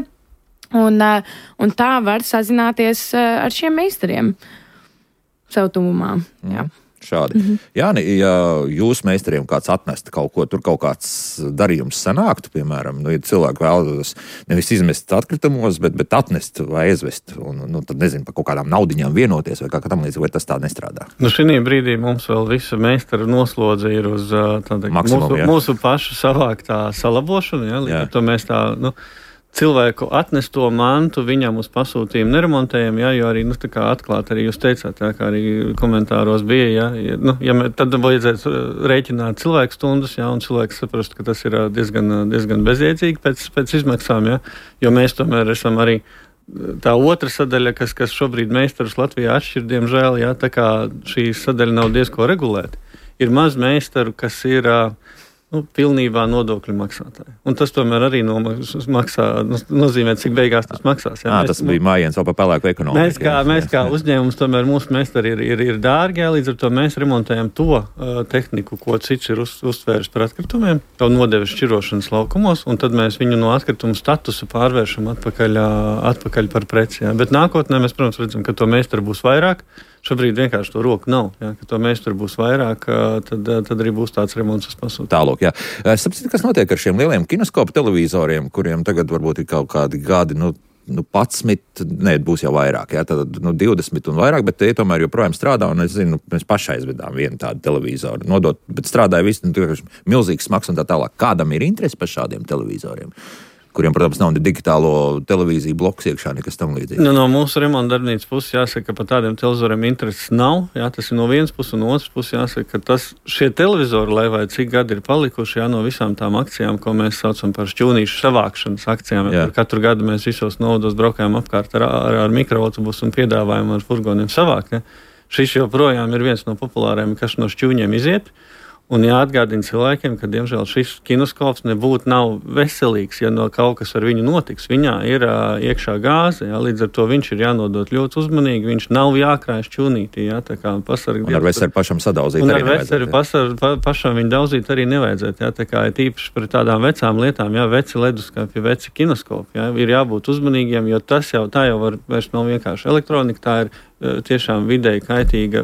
un tā var sazināties ar šiem meistariem savu tuvumā. Jā. Šādi. Jāni, ja jūs meistariem kāds atnesta kaut ko, tur kaut kāds darījums sanāktu, piemēram, ja cilvēki vēlas nevis izmest atkritumos, bet atnest vai aizvest, un tad nezinu, par kaut kādām naudiņām vienoties, vai kā tam līdz, vai tas tā nestrādā. Šī brīdī mums vēl visa meistara noslodze ir uz mūsu pašu savāktā salabošanu, līdz ar to mēs tā, cilvēku atnesto mantu viņam uz pasūtījumu neremontējam, jo arī, tā kā atklāt arī jūs teicāt, kā arī komentāros bija, tad vajadzētu rēķināt cilvēku stundas, un cilvēks saprast, ka tas ir diezgan bezjēdzīgi pēc izmaksām, jo mēs tomēr esam arī tā otra sadaļa, kas šobrīd meistarus Latvijā atšķir, diemžēl, tā kā šī sadaļa nav diezko regulēta. Ir maz meistaru, kas ir pilnībā nodokļu maksātāji. Un tas tomēr arī nozīmē, cik beigās tas maksās. Tas bija mājiens vēl par pelēku ekonomiku. Mēs kā uzņēmums, tomēr mūsu meistari ir dārgi, līdz ar to mēs remontējam to tehniku, ko cits ir uztvēris par atkritumiem, jau nodevis šķirošanas laukumos, un tad mēs viņu no atkritumu statusa pārvēršam atpakaļ par preci. Bet nākotnē mēs, protams, redzam, ka to meistaru būs vairāk. Šobrīd vienkārši to roku nav. Ka to meistaru būs vairāk, tad arī būs tāds remonts uz pasūtījumu. Tālāk, jā. Sapratu, kas notiek ar šiem lieliem kinoskopu televizoriem, kuriem tagad varbūt ir kaut kādi gadi, 11, būs jau vairāk, tad 20 un vairāk, bet tie tomēr joprojām strādā, un es zinu, mēs paši aizvedām vienu tādu televizoru, nodot, bet strādāja visi, milzīgs smags un tā tālāk. Kādam ir interesi par šādiem televizoriem? Kuriem, protams, nav ne digitālo televīziju bloks iekšā, nekas tam līdzīgi. No mūsu remonta darbnīcas puses jāsaka, ka par tādiem televizoriem intereses nav. Tas ir no vienas puses, un no otras puses jāsaka, ka šie televizori, lai vai cik gadi ir palikuši, no visām tām akcijām, ko mēs saucam par šķūnīšu savākšanas akcijām. Katru gadu mēs visos novados braukājam apkārt ar mikroautobusu un piedāvājumu ar furgoniem savākt. Šis joprojām ir viens no populāriem, kas no šķūņiem iziet. Un jāatgādina cilvēkiem, ka, diemžēl, šis kinoskops nav veselīgs, ja kaut kas ar viņu notiks. Viņā ir iekšā gāze, līdz ar to viņš ir jānodot ļoti uzmanīgi, viņš nav jākrāj šķūnītī, tā kā pasargi. Un ar veseri pašam sadauzīt arī nevajadzētu. Un ar veseri pašam viņu dauzīt arī nevajadzētu, tā kā ir tīpaši par tādām vecām lietām, veci leduskapi, veci kinoskopi, ir jābūt uzmanīgiem, jo tas jau vairs nav vienkārši elektronika, tā ir tiešām vidēji kaitīga,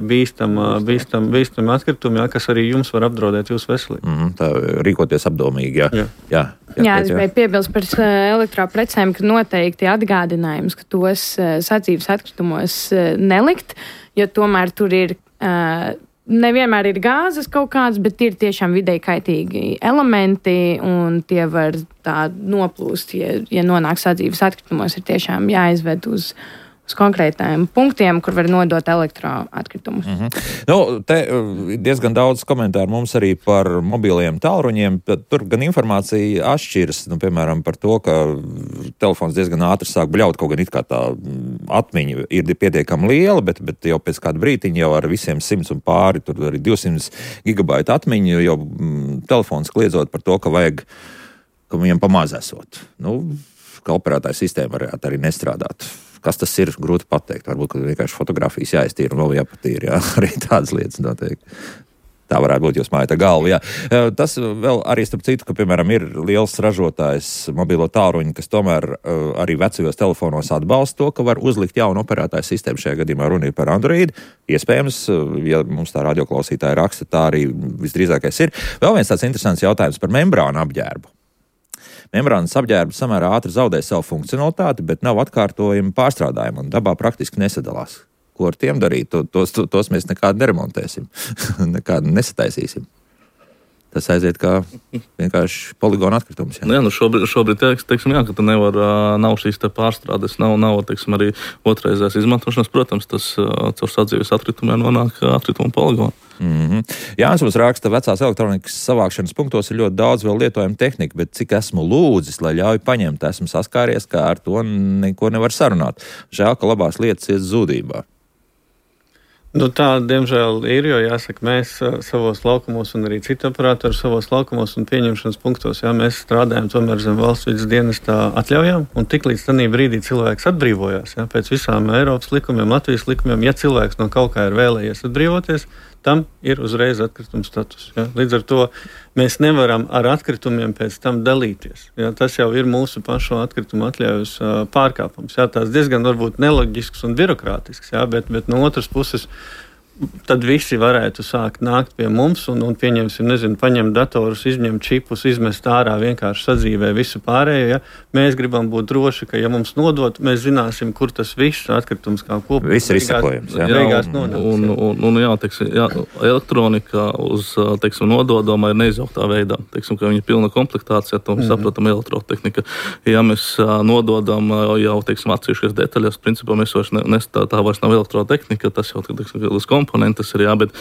bīstama atkritumi, kas arī jums var apdraudēt jūsu veselību. Tā rīkoties apdomīgi, jā. Es gribēju piebilst par elektroprecēm, ka noteikti atgādinājums, ka tos sadzīves atkritumos nelikt, jo tomēr tur ir nevienmēr ir gāzes kaut kāds, bet ir tiešām vidēji kaitīgi elementi, un tie var tā noplūst, ja nonāk sadzīves atkritumos, ir tiešām jāizved uz konkrētiem punktiem, kur var nodot elektroatkritumus. Te diezgan daudz komentāru mums arī par mobiliem tālruņiem. Tur gan informācija atšķiras, piemēram, par to, ka telefons diezgan ātri sāk bļaut, kaut gan it kā tā atmiņa ir pietiekami liela, bet jau pēc kāda brītiņa jau ar visiem 100 un pāri, tur arī 200 gigabaitu atmiņu, jau telefons kliedzot par to, ka vajag, ka viņam pamaz esot. Ka operētāja sistēma varētu arī nestrādāt. Kas tas ir, grūti pateikt. Varbūt, ka vienkārši fotografijas jāiztīra un vēl jāpatīra. Arī tādas lietas notiek. Tā varētu būt jūs mājat galva, jā. Tas vēl arī starp citu, ka, piemēram, ir liels ražotājs mobilo tālruņu, kas tomēr arī vecajos telefonos atbalsta to, ka var uzlikt jaunu operētāju sistēmu. Šajā gadījumā runa ir par Android. Iespējams, ja mums tā radioklausītāja raksta, tā arī visdrīzākais ir. Vēl viens tāds interesants jautājums par membrānu apģērbu. Membrānas apģērba samērā ātri zaudē savu funkcionalitāti, bet nav atkārtojumi pārstrādājumi un dabā praktiski nesadalās. Ko ar tiem darīt? Tos mēs nekādu neremontēsim, nekādu nesataisīsim. Tas aiziet kā vienkārši poligona atkritums. Jā, šobrīd teiksim, ka nav šīs te pārstrādes, nav teiksim, arī otrreizēs izmantošanas. Protams, tas caur sadzīves atkritumiem nonāk atkritumu poligonu. Jānis mums raksta, vecās elektronikas savākšanas punktos ir ļoti daudz vēl lietojama tehnika, bet cik esmu lūdzis, lai ļauj paņemt, esmu saskāries, ka ar to neko nevar sarunāt. Žēl, ka labās lietas iet zudībā. Tā, diemžēl, ir, jo jāsaka, mēs savos laukumos un arī citu operātoru savos laukumos un pieņemšanas punktos, mēs strādājam tomēr zem valsts vidas dienesta atļaujām, un tik līdz tādā brīdī cilvēks atbrīvojās, pēc visām Eiropas likumiem, Latvijas likumiem, ja cilvēks no kaut kā ir vēlējies atbrīvoties, tam ir uzreiz atkrituma status. Līdz ar to mēs nevaram ar atkritumiem pēc tam dalīties. Tas jau ir mūsu pašu atkrituma atļaujas pārkāpums. Tas diezgan varbūt neloģisks un birokrātisks, bet no otras puses tad visi varētu sākt nākt pie mums un pieņemsim, paņemt datorus, izņemt čipus, izmest ārā, vienkārši sadzīvē visu pārējo. Mēs gribam būt droši, ka, ja mums nodot, mēs zināsim, kur tas viss atkritums kā kopums. Viss ir izsekojams. Elektronika uz, nododama ir neizjauktā veidā. Ka viņa ir pilna komplektācija, to mēs saprotam elektrotehnika. Ja mēs nododam jau, atsevišķas detaļas, principā mēs tā vairs nav elektrotehnika, tas jau, komponentes ir, bet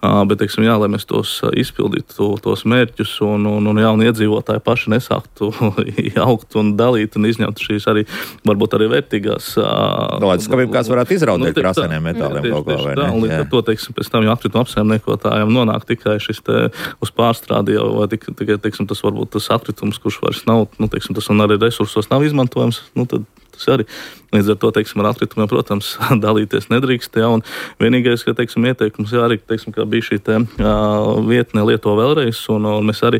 lai mēs tos izpildītu, tos mērķus un jauni iedzīvotāji paši nesāktu jaukt un dalīt un izņemt šīs arī, varbūt arī vērtīgās. Līdz kāds varētu izraudēt krāsainiem metāliem kaut kā, vai ne? Līdz ar to, pēc tam jau atkrituma apsaimniekotājiem nonāk tikai šis uz pārstrādi jau, vai tikai, tas varbūt tas atkritums, kurš vairs nav, tas un arī resursos nav izmantojams, tad tas arī. Līdz ar to, ar atkritumiem, protams, dalīties nedrīkst. Un vienīgais, ka, ieteikums, arī, ka bija šī vietne lieto vēlreiz, un mēs arī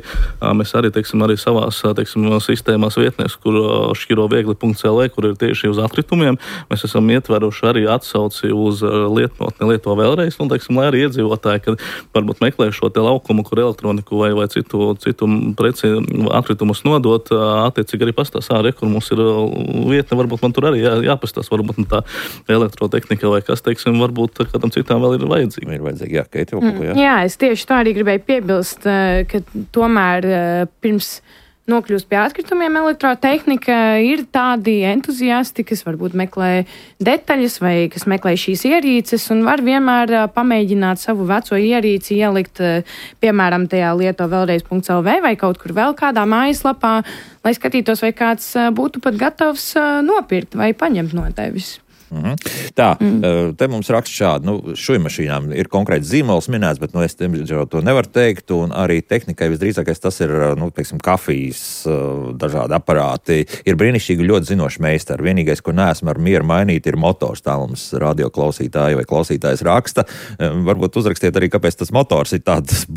arī savās, sistēmās vietnēs, kur šķiro viegli.lv, kur ir tieši uz atkritumiem, mēs esam ietveruši arī atsauci uz lietotni lieto vēlreiz, un, lai arī iedzīvotāji, kad varbūt meklē šo te laukumu, kur elektroniku vai citu preci atkritumus nodot, attiecīgi arī pastāstā, kur mums ir vietne, varbūt man tur arī jāpastāst, varbūt tā elektrotehnika vai kas, varbūt kādam citām vēl ir vajadzīga. Ir vajadzīga, Keiti, vēl ko, Jā, es tieši tā arī gribēju piebilst, ka tomēr pirms nokļūst pie atkritumiem elektrotehnika ir tādi entuziasti, kas varbūt meklē detaļas vai kas meklē šīs ierīces un var vienmēr pamēģināt savu veco ierīci ielikt, piemēram, tajā lieto vēlreiz.lv vai kaut kur vēl kādā mājaslapā, lai skatītos, vai kāds būtu pat gatavs nopirkt vai paņemt no tevis. Tā, te mums raksta šādi, šujmašīnām ir konkrēts zīmols minēts, bet, es to nevaru teikt, un arī tehnikai visdrīzākais tas ir, kafijas, dažādi aparāti, ir brīnišķīgi ļoti zinoši meistari. Vienīgais, ko neesmu ar mieru mainīt, ir motors, tā mums radio klausītāji vai klausītājs raksta. Varbūt uzrakstiet arī, kāpēc tas motors ir tāds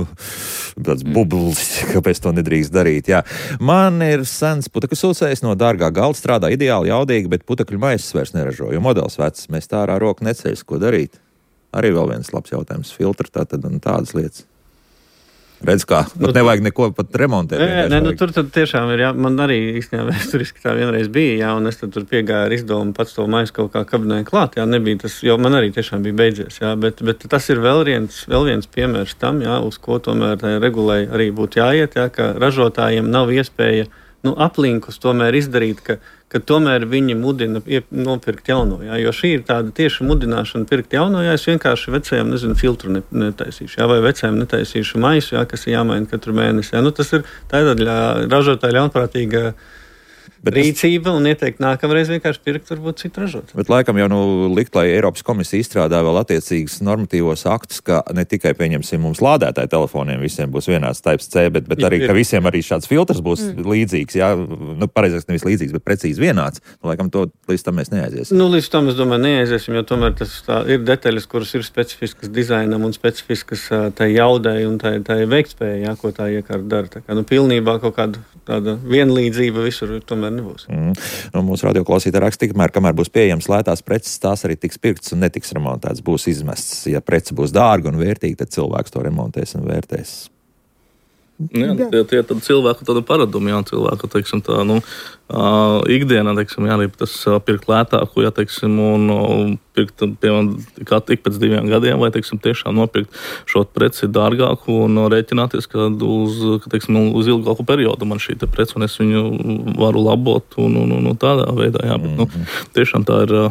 bublis, kāpēc to nedrīkst darīt, jā. Man ir sens putekļu sūcējs no dārgā galda, strādā ideāli, jaudīgi, bet putekļu maisas vairs neražo. Jo modelis vecs, mēs tā ārā roku neceļas, ko darīt. Arī vēl viens labs jautājums. Filtri tātad un tādas lietas. Redz kā, nevajag neko pat remontēt. Tur tad tiešām ir, man arī īstenībā vēsturiski tā vienreiz bija, un es tad tur piegāju ar izdomu pats to maisu kaut kā kabinē klāt, nebija tas, jo man arī tiešām bija beidzies, bet tas ir vēl viens piemērs tam, uz ko tomēr regulēji arī būtu jāiet, ka ražotājiem nav iespēja aplinkus tomēr izdarīt, ka tomēr viņi mudina nopirkt jauno. Jo šī ir tāda tieši mudināšana pirkt jauno, es vienkārši vecajam, filtru netaisīšu, vai vecajam netaisīšu maisu, kas ir jāmaina katru mēnesi. Tas ir tāda ražotāja ļaunprātīga rīcība un ieteikt nākamreiz vienkārši pirkt varbūt citu ražotāju. Bet laikam jau likt, lai Eiropas komisija izstrādā vēl attiecīgas normatīvos aktus, ka ne tikai pieņemsim mums lādētāju telefoniem visiem būs vienāds Type-C, bet arī, ka visiem arī šāds filtrs būs līdzīgs, jā, pareizāks nevis līdzīgs, bet precīzi vienāds. Laikam līdz tam mēs neaiziesim. Līdz tam, es domāju, neaiziesim, jo tomēr tas ir detaļas, kuras ir specifiskas dizainam un specifiskas tai jaudai un tai veiktspējai, jā, ko tā iekārta dara. Tā kā, pilnībā kaut kāda tāda vienlīdzība visur tomēr nebūs. Mūsu radioklausītāji raksta, kamēr būs pieejams lētās preces, tās arī tiks pirktas un netiks remontētas, būs izmests. Ja prece būs dārga un vērtīga, tad cilvēks to remontēs un vērtēs. Tie tad cilvēku tāda paradumi, cilvēku, teiksim, tā, ikdienā, teiksim, arī tas pirkt lētāku, teiksim, un pirkt, piemēram, ik pēc 2 gadiem, vai, teiksim, tiešām nopirkt šo preci dārgāku un rēķināties, ka uz ilgāku periodu man šī preci, un es viņu varu labot un tādā veidā, jā, bet, tiešām tā ir,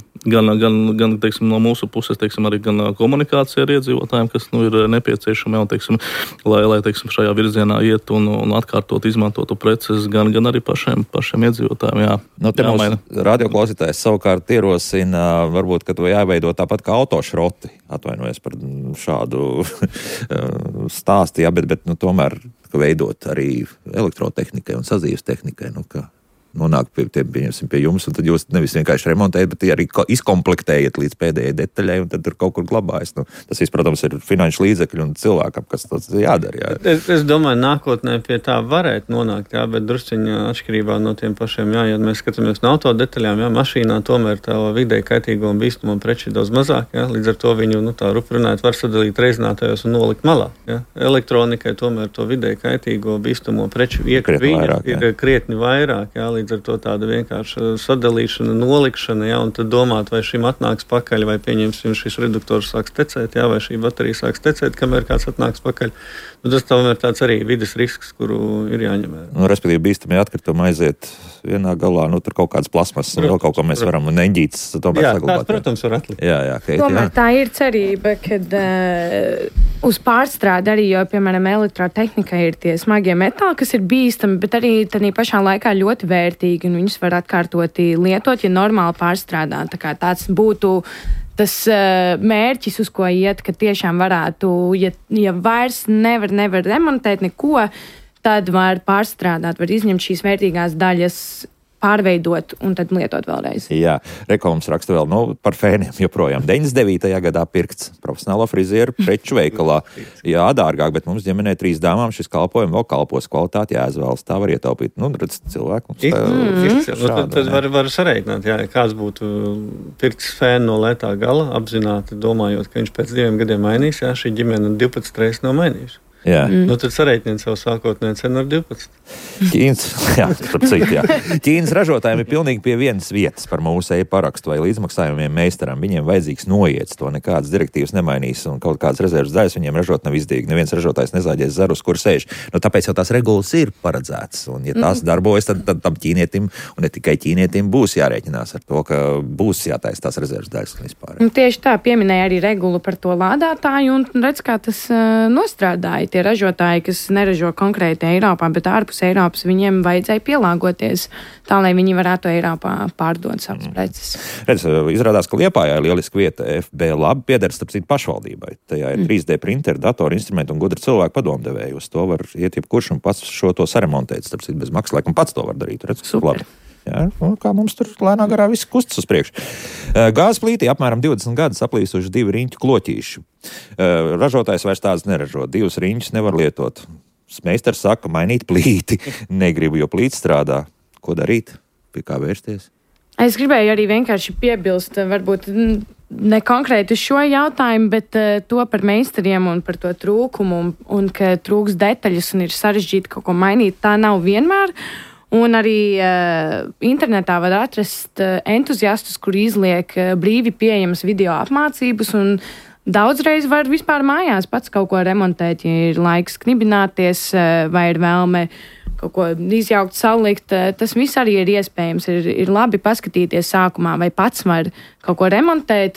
gan teiksim, no mūsu puses, teiksim, arī gan komunikācija ar iedzīvotājiem, kas ir nepieciešama, teiksim, lai teiksim, šajā virzienā iet un atkārtot izmantotu preces, gan arī pašiem iedzīvotājiem. Jā. Te mūsu radioklausītājs savukārt ierosina, varbūt, ka to jāveido tāpat kā autošroti. Atvainojos par šādu stāstu, jā, bet tomēr veidot arī elektrotehnikai un sazīves tehnikai, ka nonāk pie jums, un tad jūs nevis vienkārši remontējat, bet arī izkomplektējat līdz pēdējai detaļai, un tad tur kaut kur glabājas. Tas viss, protams, ir finanšu līdzekļi un cilvēkam, kas tas jādara. Jā. Es domāju, nākotnē pie tā varētu nonākt, jā, bet drusciņā atšķirībā no tiem pašiem, jā, ja mēs skatāmies no auto detaļām, jā, mašīnā tomēr tā vidēji kaitīgo un bīstamo preču daudz mazāk, jā, līdz ar to viņu, tā ruprunājot, var sadalīt reizinātājos un nolikt malā, jā. Elektronikai tomēr to vidēji kaitīgo bīstamo preču iekļuviņa ir krietni vairāk, jā, līdz ar to tāda vienkārša sadalīšana, nolikšana, jā, un tad domāt, vai šim atnāks pakaļ, vai pieņemsim šis reduktors sāks tecēt, jā, vai šī baterija sāks tecēt, kamēr kāds atnāks pakaļ. Tas tomēr tāds arī vides risks, kuru ir jāņem. Respektīvi, bīstamie atkritumi aiziet vienā galā, tur kaut kāds plasmas un vēl kaut ko mēs varam neņģītas tomēr saglabāt. Jā, protams, var atlikt. Jā, tomēr tā ir cerība, kad uz pārstrādi arī, jo, piemēram, elektrotehnika ir tie smagie metāli, kas ir bīstami, bet arī tādā pašā laikā ļoti vērtīgi, un viņus var atkārtoti lietot, ja normāli pārstrādā. Tā kā tāds būtu tas mērķis, uz ko iet, ka tiešām varētu, ja vairs nevar remontēt neko, tad var pārstrādāt, var izņemt šīs vērtīgās daļas, pārveidot un tad lietot vēlreiz. Jā, Reklams raksta vēl par fēniem joprojām. 99. gadā pirkts profesionālo frizieru preču veikalā. Jā, dārgāk, bet mums ģimenē 3 dāmām šis kalpojums vēl kalpos kvalitāti jāizvēlas. Tā var ietaupīt. Redz, cilvēku. Tad var sareiķināt, jā, kāds būtu pirkts fēnu no lētā gala, apzināti domājot, ka viņš pēc 2 gadiem mainīs, jā, šī ģimene 12 reizes nav mainījusi. Jā. Tad sareiķiniet savu sākotnēju cenu ar 12. Ķīnas ražotājiem ir pilnīgi pie vienas vietas par mūsu e-parakstu vai līdzmaksājumiem meistaram. Viņiem vajadzīgs noiets, to nekādas direktīvas nemainīs un kaut kādas rezerves daļas viņiem ražot nav izdevīgi. Neviens ražotājs nezāģēs zarus, kur sēž. Tāpēc jau tās regulas ir paredzētas. Un ja tās darbojas, tad tam ķīnietim, un ne tikai ķīnietim, būs jārēķinās ar to, ka būs jātaisa tās rezerves daļas vispār. Tieši tā, pieminēja arī regulu par to lādētāju, un redz, kā tas nostrādāja. Tie ražotāji, kas neražo konkrēti Eiropā, bet ārpus Eiropas, viņiem vajadzēja pielāgoties tā, lai viņi varētu Eiropā pārdot savas preces. Redz, izrādās, ka Liepājā ir lieliska vieta. FB Lab pieder starp citu pašvaldībai. Tajā ir 3D printeri, datori, instrumenti un gudri cilvēku padomdevēji. Uz to var iet jebkurš un pats šo to saremontēt. Starp citu, bez maksas, laikam pats to var darīt. Redz, super. Labi. Jā, kā mums tur lēnā garā viss kustas uz priekšu. Gāzes plītī apmēram 20 gadus aplīsuši 2 riņķu kloķīši. Ražotājs vairs tādas neražo. 2 riņķus nevar lietot. Meistars saka, mainīt plīti. Negribu, jo plīts strādā. Ko darīt? Pie kā vērsties? Es gribēju arī vienkārši piebilst, varbūt ne konkrēti uz šo jautājumu, bet to par meistariem un par to trūkumu un ka trūks detaļas un ir sarežģīti kaut ko mainīt. Tā nav vienmēr. Un arī internetā var atrast entuziastus, kuri izliek brīvi pieejamas video apmācības un daudzreiz var vispār mājās pats kaut ko remontēt, ja ir laiks knibināties vai ir vēlme kaut ko izjaukt, salikt. Tas viss arī ir iespējams. Ir labi paskatīties sākumā, vai pats var kaut ko remontēt.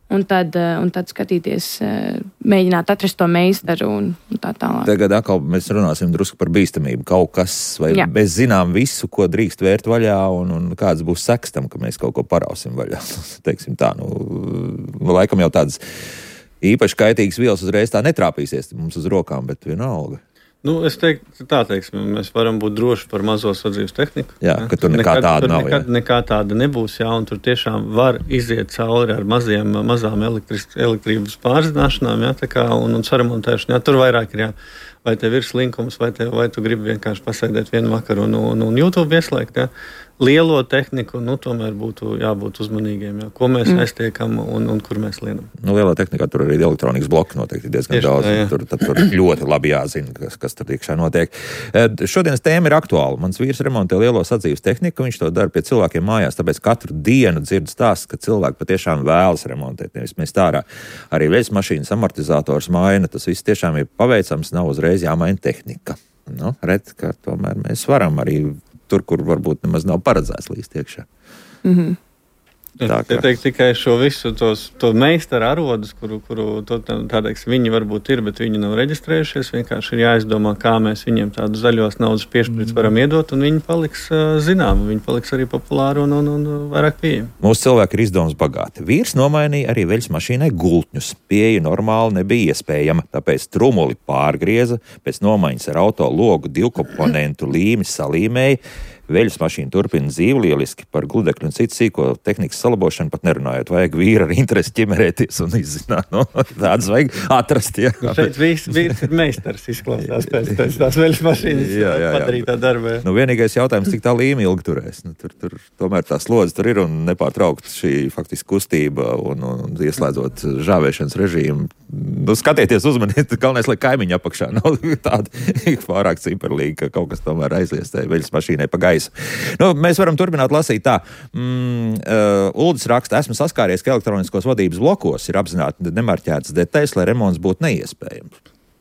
un tad skatīties, mēģināt atrast to meistaru un tā tālāk. Tagad atkal mēs runāsim drusku par bīstamību. Kaut kas, vai mēs zinām visu, ko drīkst vērt vaļā, un kāds būs seks tam, ka mēs kaut ko parausim vaļā. Teiksim tā, laikam jau tādas īpaši kaitīgas vielas uzreiz tā netrāpīsies mums uz rokām, bet vienalga. Es teiktu, mēs varam būt droši par mazo sadzīves tehniku. Jā, ka tur nekā tāda nav. Nekā tāda nebūs, un tur tiešām var iziet cauri ar mazām elektrības pārzināšanām, un saremontēšanā. Tur vairāk ir, vai tev ir slinkums, vai tu gribi vienkārši pasēdēt vienu vakaru un YouTube ieslēgt, Lielo tehniku, tomēr būtu jābūt uzmanīgiem, ko mēs aiztiekam un kur mēs lienam. Lielā tehnikā tur arī elektronikas bloki noteikti diezgan daudz. Tur ļoti labi jāzina, kas tur iekšā notiek. Šodienas tēma ir aktuāla. Mans vīrs remontē lielo sadzīves tehniku, viņš to dara pie cilvēkiem mājās, tāpēc katru dienu dzird stāsts, ka cilvēki patiešām vēlas remontēt. Nevis mēs tā arī veļas mašīnas amortizators maina, tas viss tiešām ir paveicams, nav uzreiz jāmaina tehnika. Redz, ka tomēr mēs varam arī tur, kur varbūt nemaz nav paredzēts līdz iekšā. Es teiktu tikai šo visu to meistaru arodus, kuru viņi varbūt ir, bet viņi nav reģistrējušies. Vienkārši ir jāizdomā, kā mēs viņiem tādu zaļos naudas piešķirts varam iedot, un viņi paliks zināmi, viņi paliks arī populāri un vairāk pieejami. Mūsu cilvēki ir izdevums bagāti. Vīrs nomainīja arī veļas mašīnai gultņus. Pieeja normāli nebija iespējama, tāpēc trumuli pārgrieza, pēc nomaiņas ar auto logu divkomponentu līmi salīmēja. Veļas mašīna turpina dzīvi lieliski, par gludekļu un citu sīko tehnikas salabošanu pat nerunājot. Vajag vīru ar interesi ķemerēties un izzināt. Tādas vajag atrast. Šeit vīrs ir meistars izklausās pēc tās veļas mašīnas padarītā darbā. Vienīgais jautājums, cik tā līme ilgi turēs. Tur tomēr tā slodze tur ir un nepārtraukt šī faktiski kustība un ieslēdzot žāvēšanas režīmu. Skatieties, uzmaniet, galvenais, lai kaimiņi apakšā nav tāda pārāk ciperlīgi, ka kaut kas tomēr aizies tai veļas mašīnai pa gaisu. Mēs varam turpināt lasīt tā. Uldis raksta, esmu saskāries, ka elektroniskos vadības blokos ir apzināti nemarķētas detaļas, lai remonts būtu neiespējams.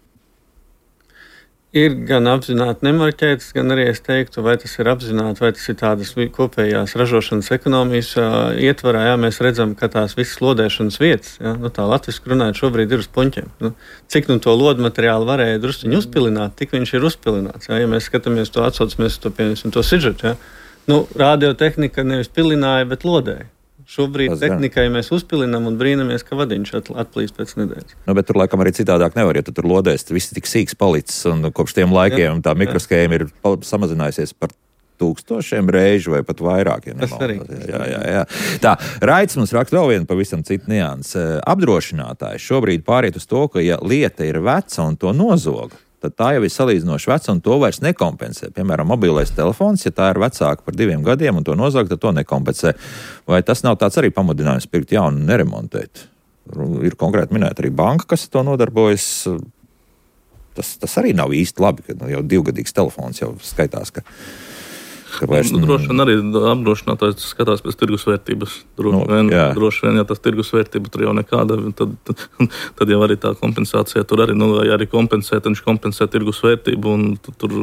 Ir gan apzināti nemarķētas, gan arī es teiktu, vai tas ir apzināti, vai tas ir tādas kopējās ražošanas ekonomijas ietvarā. Mēs redzam, ka tās visas lodēšanas vietas, tā latviski runājot, šobrīd ir uz puņķiem. Cik to lodu materiālu varēja drusciņu uzpilināt, tik viņš ir uzpilināts. Ja mēs skatāmies to atsaucamies, to sidžetu, radiotehnika nevis pilināja, bet lodēja. Šobrīd tehnikai mēs uzpilinām un brīnamies, ka vadiņš atplīst pēc nedēļas. Bet tur laikam arī citādāk nevar, ja tu tur lodēs, viss tik sīks palicis un kopš tiem laikiem tā mikroskēma ir samazinājusies par 1000 reižu vai pat vairāk. Tas arī. Jā. Tā, Raits mums raksta vēl vienu pavisam citu niansi. Apdrošinātājs šobrīd pāriet uz to, ka ja lieta ir veca un to nozoga, tad tā jau ir salīdzinoši veca un to vairs nekompensē. Piemēram, mobilais telefons, ja tā ir vecāka par 2 gadiem un to nozag, tad to nekompensē. Vai tas nav tāds arī pamudinājums pirkt jaunu un neremontēt? Ir konkrēti minēta arī banka, kas to nodarbojas. Tas arī nav īsti labi, ka jau 2-gadīgs telefons jau skaitās, ka Droši vien arī apdrošinātājs skatās pēc tirgus vērtības. Droši vien, ja tas tirgus vērtība tur jau nekāda, tad jau arī tā kompensācija tur arī, ja arī kompensē, tad viņš kompensē tirgus vērtību, un tur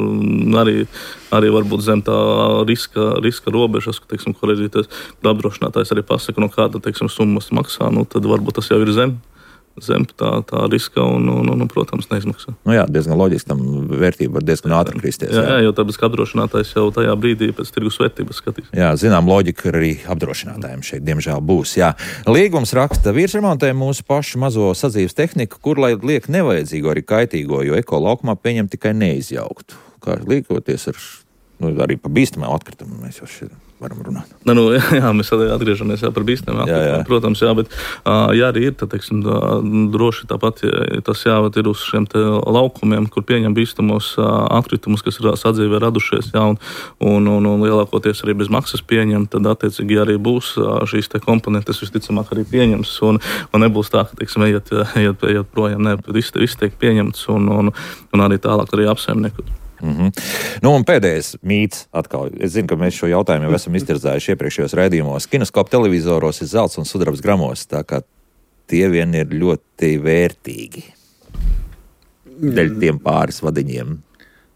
arī varbūt zem tā riska robežas, ka, teiksim, korēģīties, apdrošinātājs arī pasaka, kāda, teiksim, summas maksā, tad varbūt tas jau ir zem tā riska un protams, neizmaksā. Diezgan loģiski, tam vērtība var diezgan ātri kristies. Jā, jo tāpēc, ka apdrošinātājs jau tajā brīdī pēc tirgus vērtības skatīs. Jā, zinām, loģika arī apdrošinātājiem šeit, diemžēl, būs. Jā. Līgums raksta, vīrs remontē mūsu pašu mazo sadzīves tehniku, kur lai liek nevajadzīgo arī kaitīgo, jo eko laukumā pieņem tikai neizjauktu. Kā līkoties ar arī pa bīstamām atkritumiem mēs jau šeit varam runāt. Mēs arī atgriežamies par bīstamām atkritumiem, protams, bet arī ir, teiksim, droši tāpat, ja tas jāvat ir uz šiem te laukumiem, kur pieņem bīstamos atkritumus, kas ir sadzīvē radušies, un lielākoties arī bez maksas pieņem, tad attiecīgi arī būs šīs te komponentes visticamāk arī pieņems, un nebūs tā, ka, teiksim, ejiet projām, viss tiek pieņemts, un arī tālāk arī apsaimniekot. Un pēdējais mīts atkal. Es zinu, ka mēs šo jautājumu jau esam iztirzājuši iepriekšējos raidījumos. Kinoskopu televizoros ir zelts un sudrabs gramos, tā kā tie vien ir ļoti vērtīgi. Dēļ tiem pāris vadiņiem.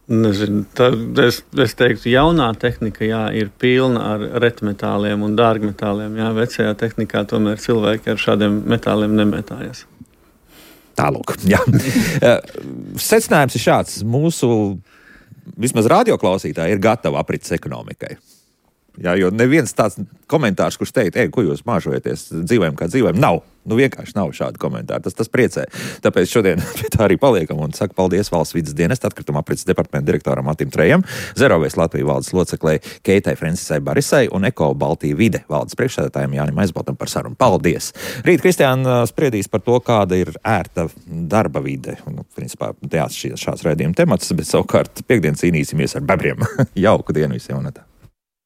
Nezinu, es teiktu, jaunā tehnika ir pilna ar retmetāliem un dārgmetāliem. Jā, vecajā tehnikā tomēr cilvēki ar šādiem metāliem nemetājas. Tālūk, jā. Secinājums ir šāds. Mūsu, vismaz radioklausītāji, ir gatavi aprits ekonomikai. Jā, jo neviens tāds komentārs, kurš teikt, ko jūs māžojaties, dzīvojam kā dzīvojam, nav. Vienkārši nav šādu komentāru. Tas priecē. Tāpēc šodien pie tā arī paliekam un saku paldies Valsts vides dienesta atkrituma aprits departamenta direktoram Matim Trejam, Zero Waste Latvijas valdes loceklei Keitai Francisai Barisai un Eko Baltija vide valdes priekšsēdētājiem Jānim Aizbaltam par sarunu. Paldies! Rīt Kristiāna spriedīs par to, kāda ir ērta darba vide. Principā šāds raidījuma temats, bet savukārt piekdien cīnīsimies ar bebriem. Jauku dienu visiem!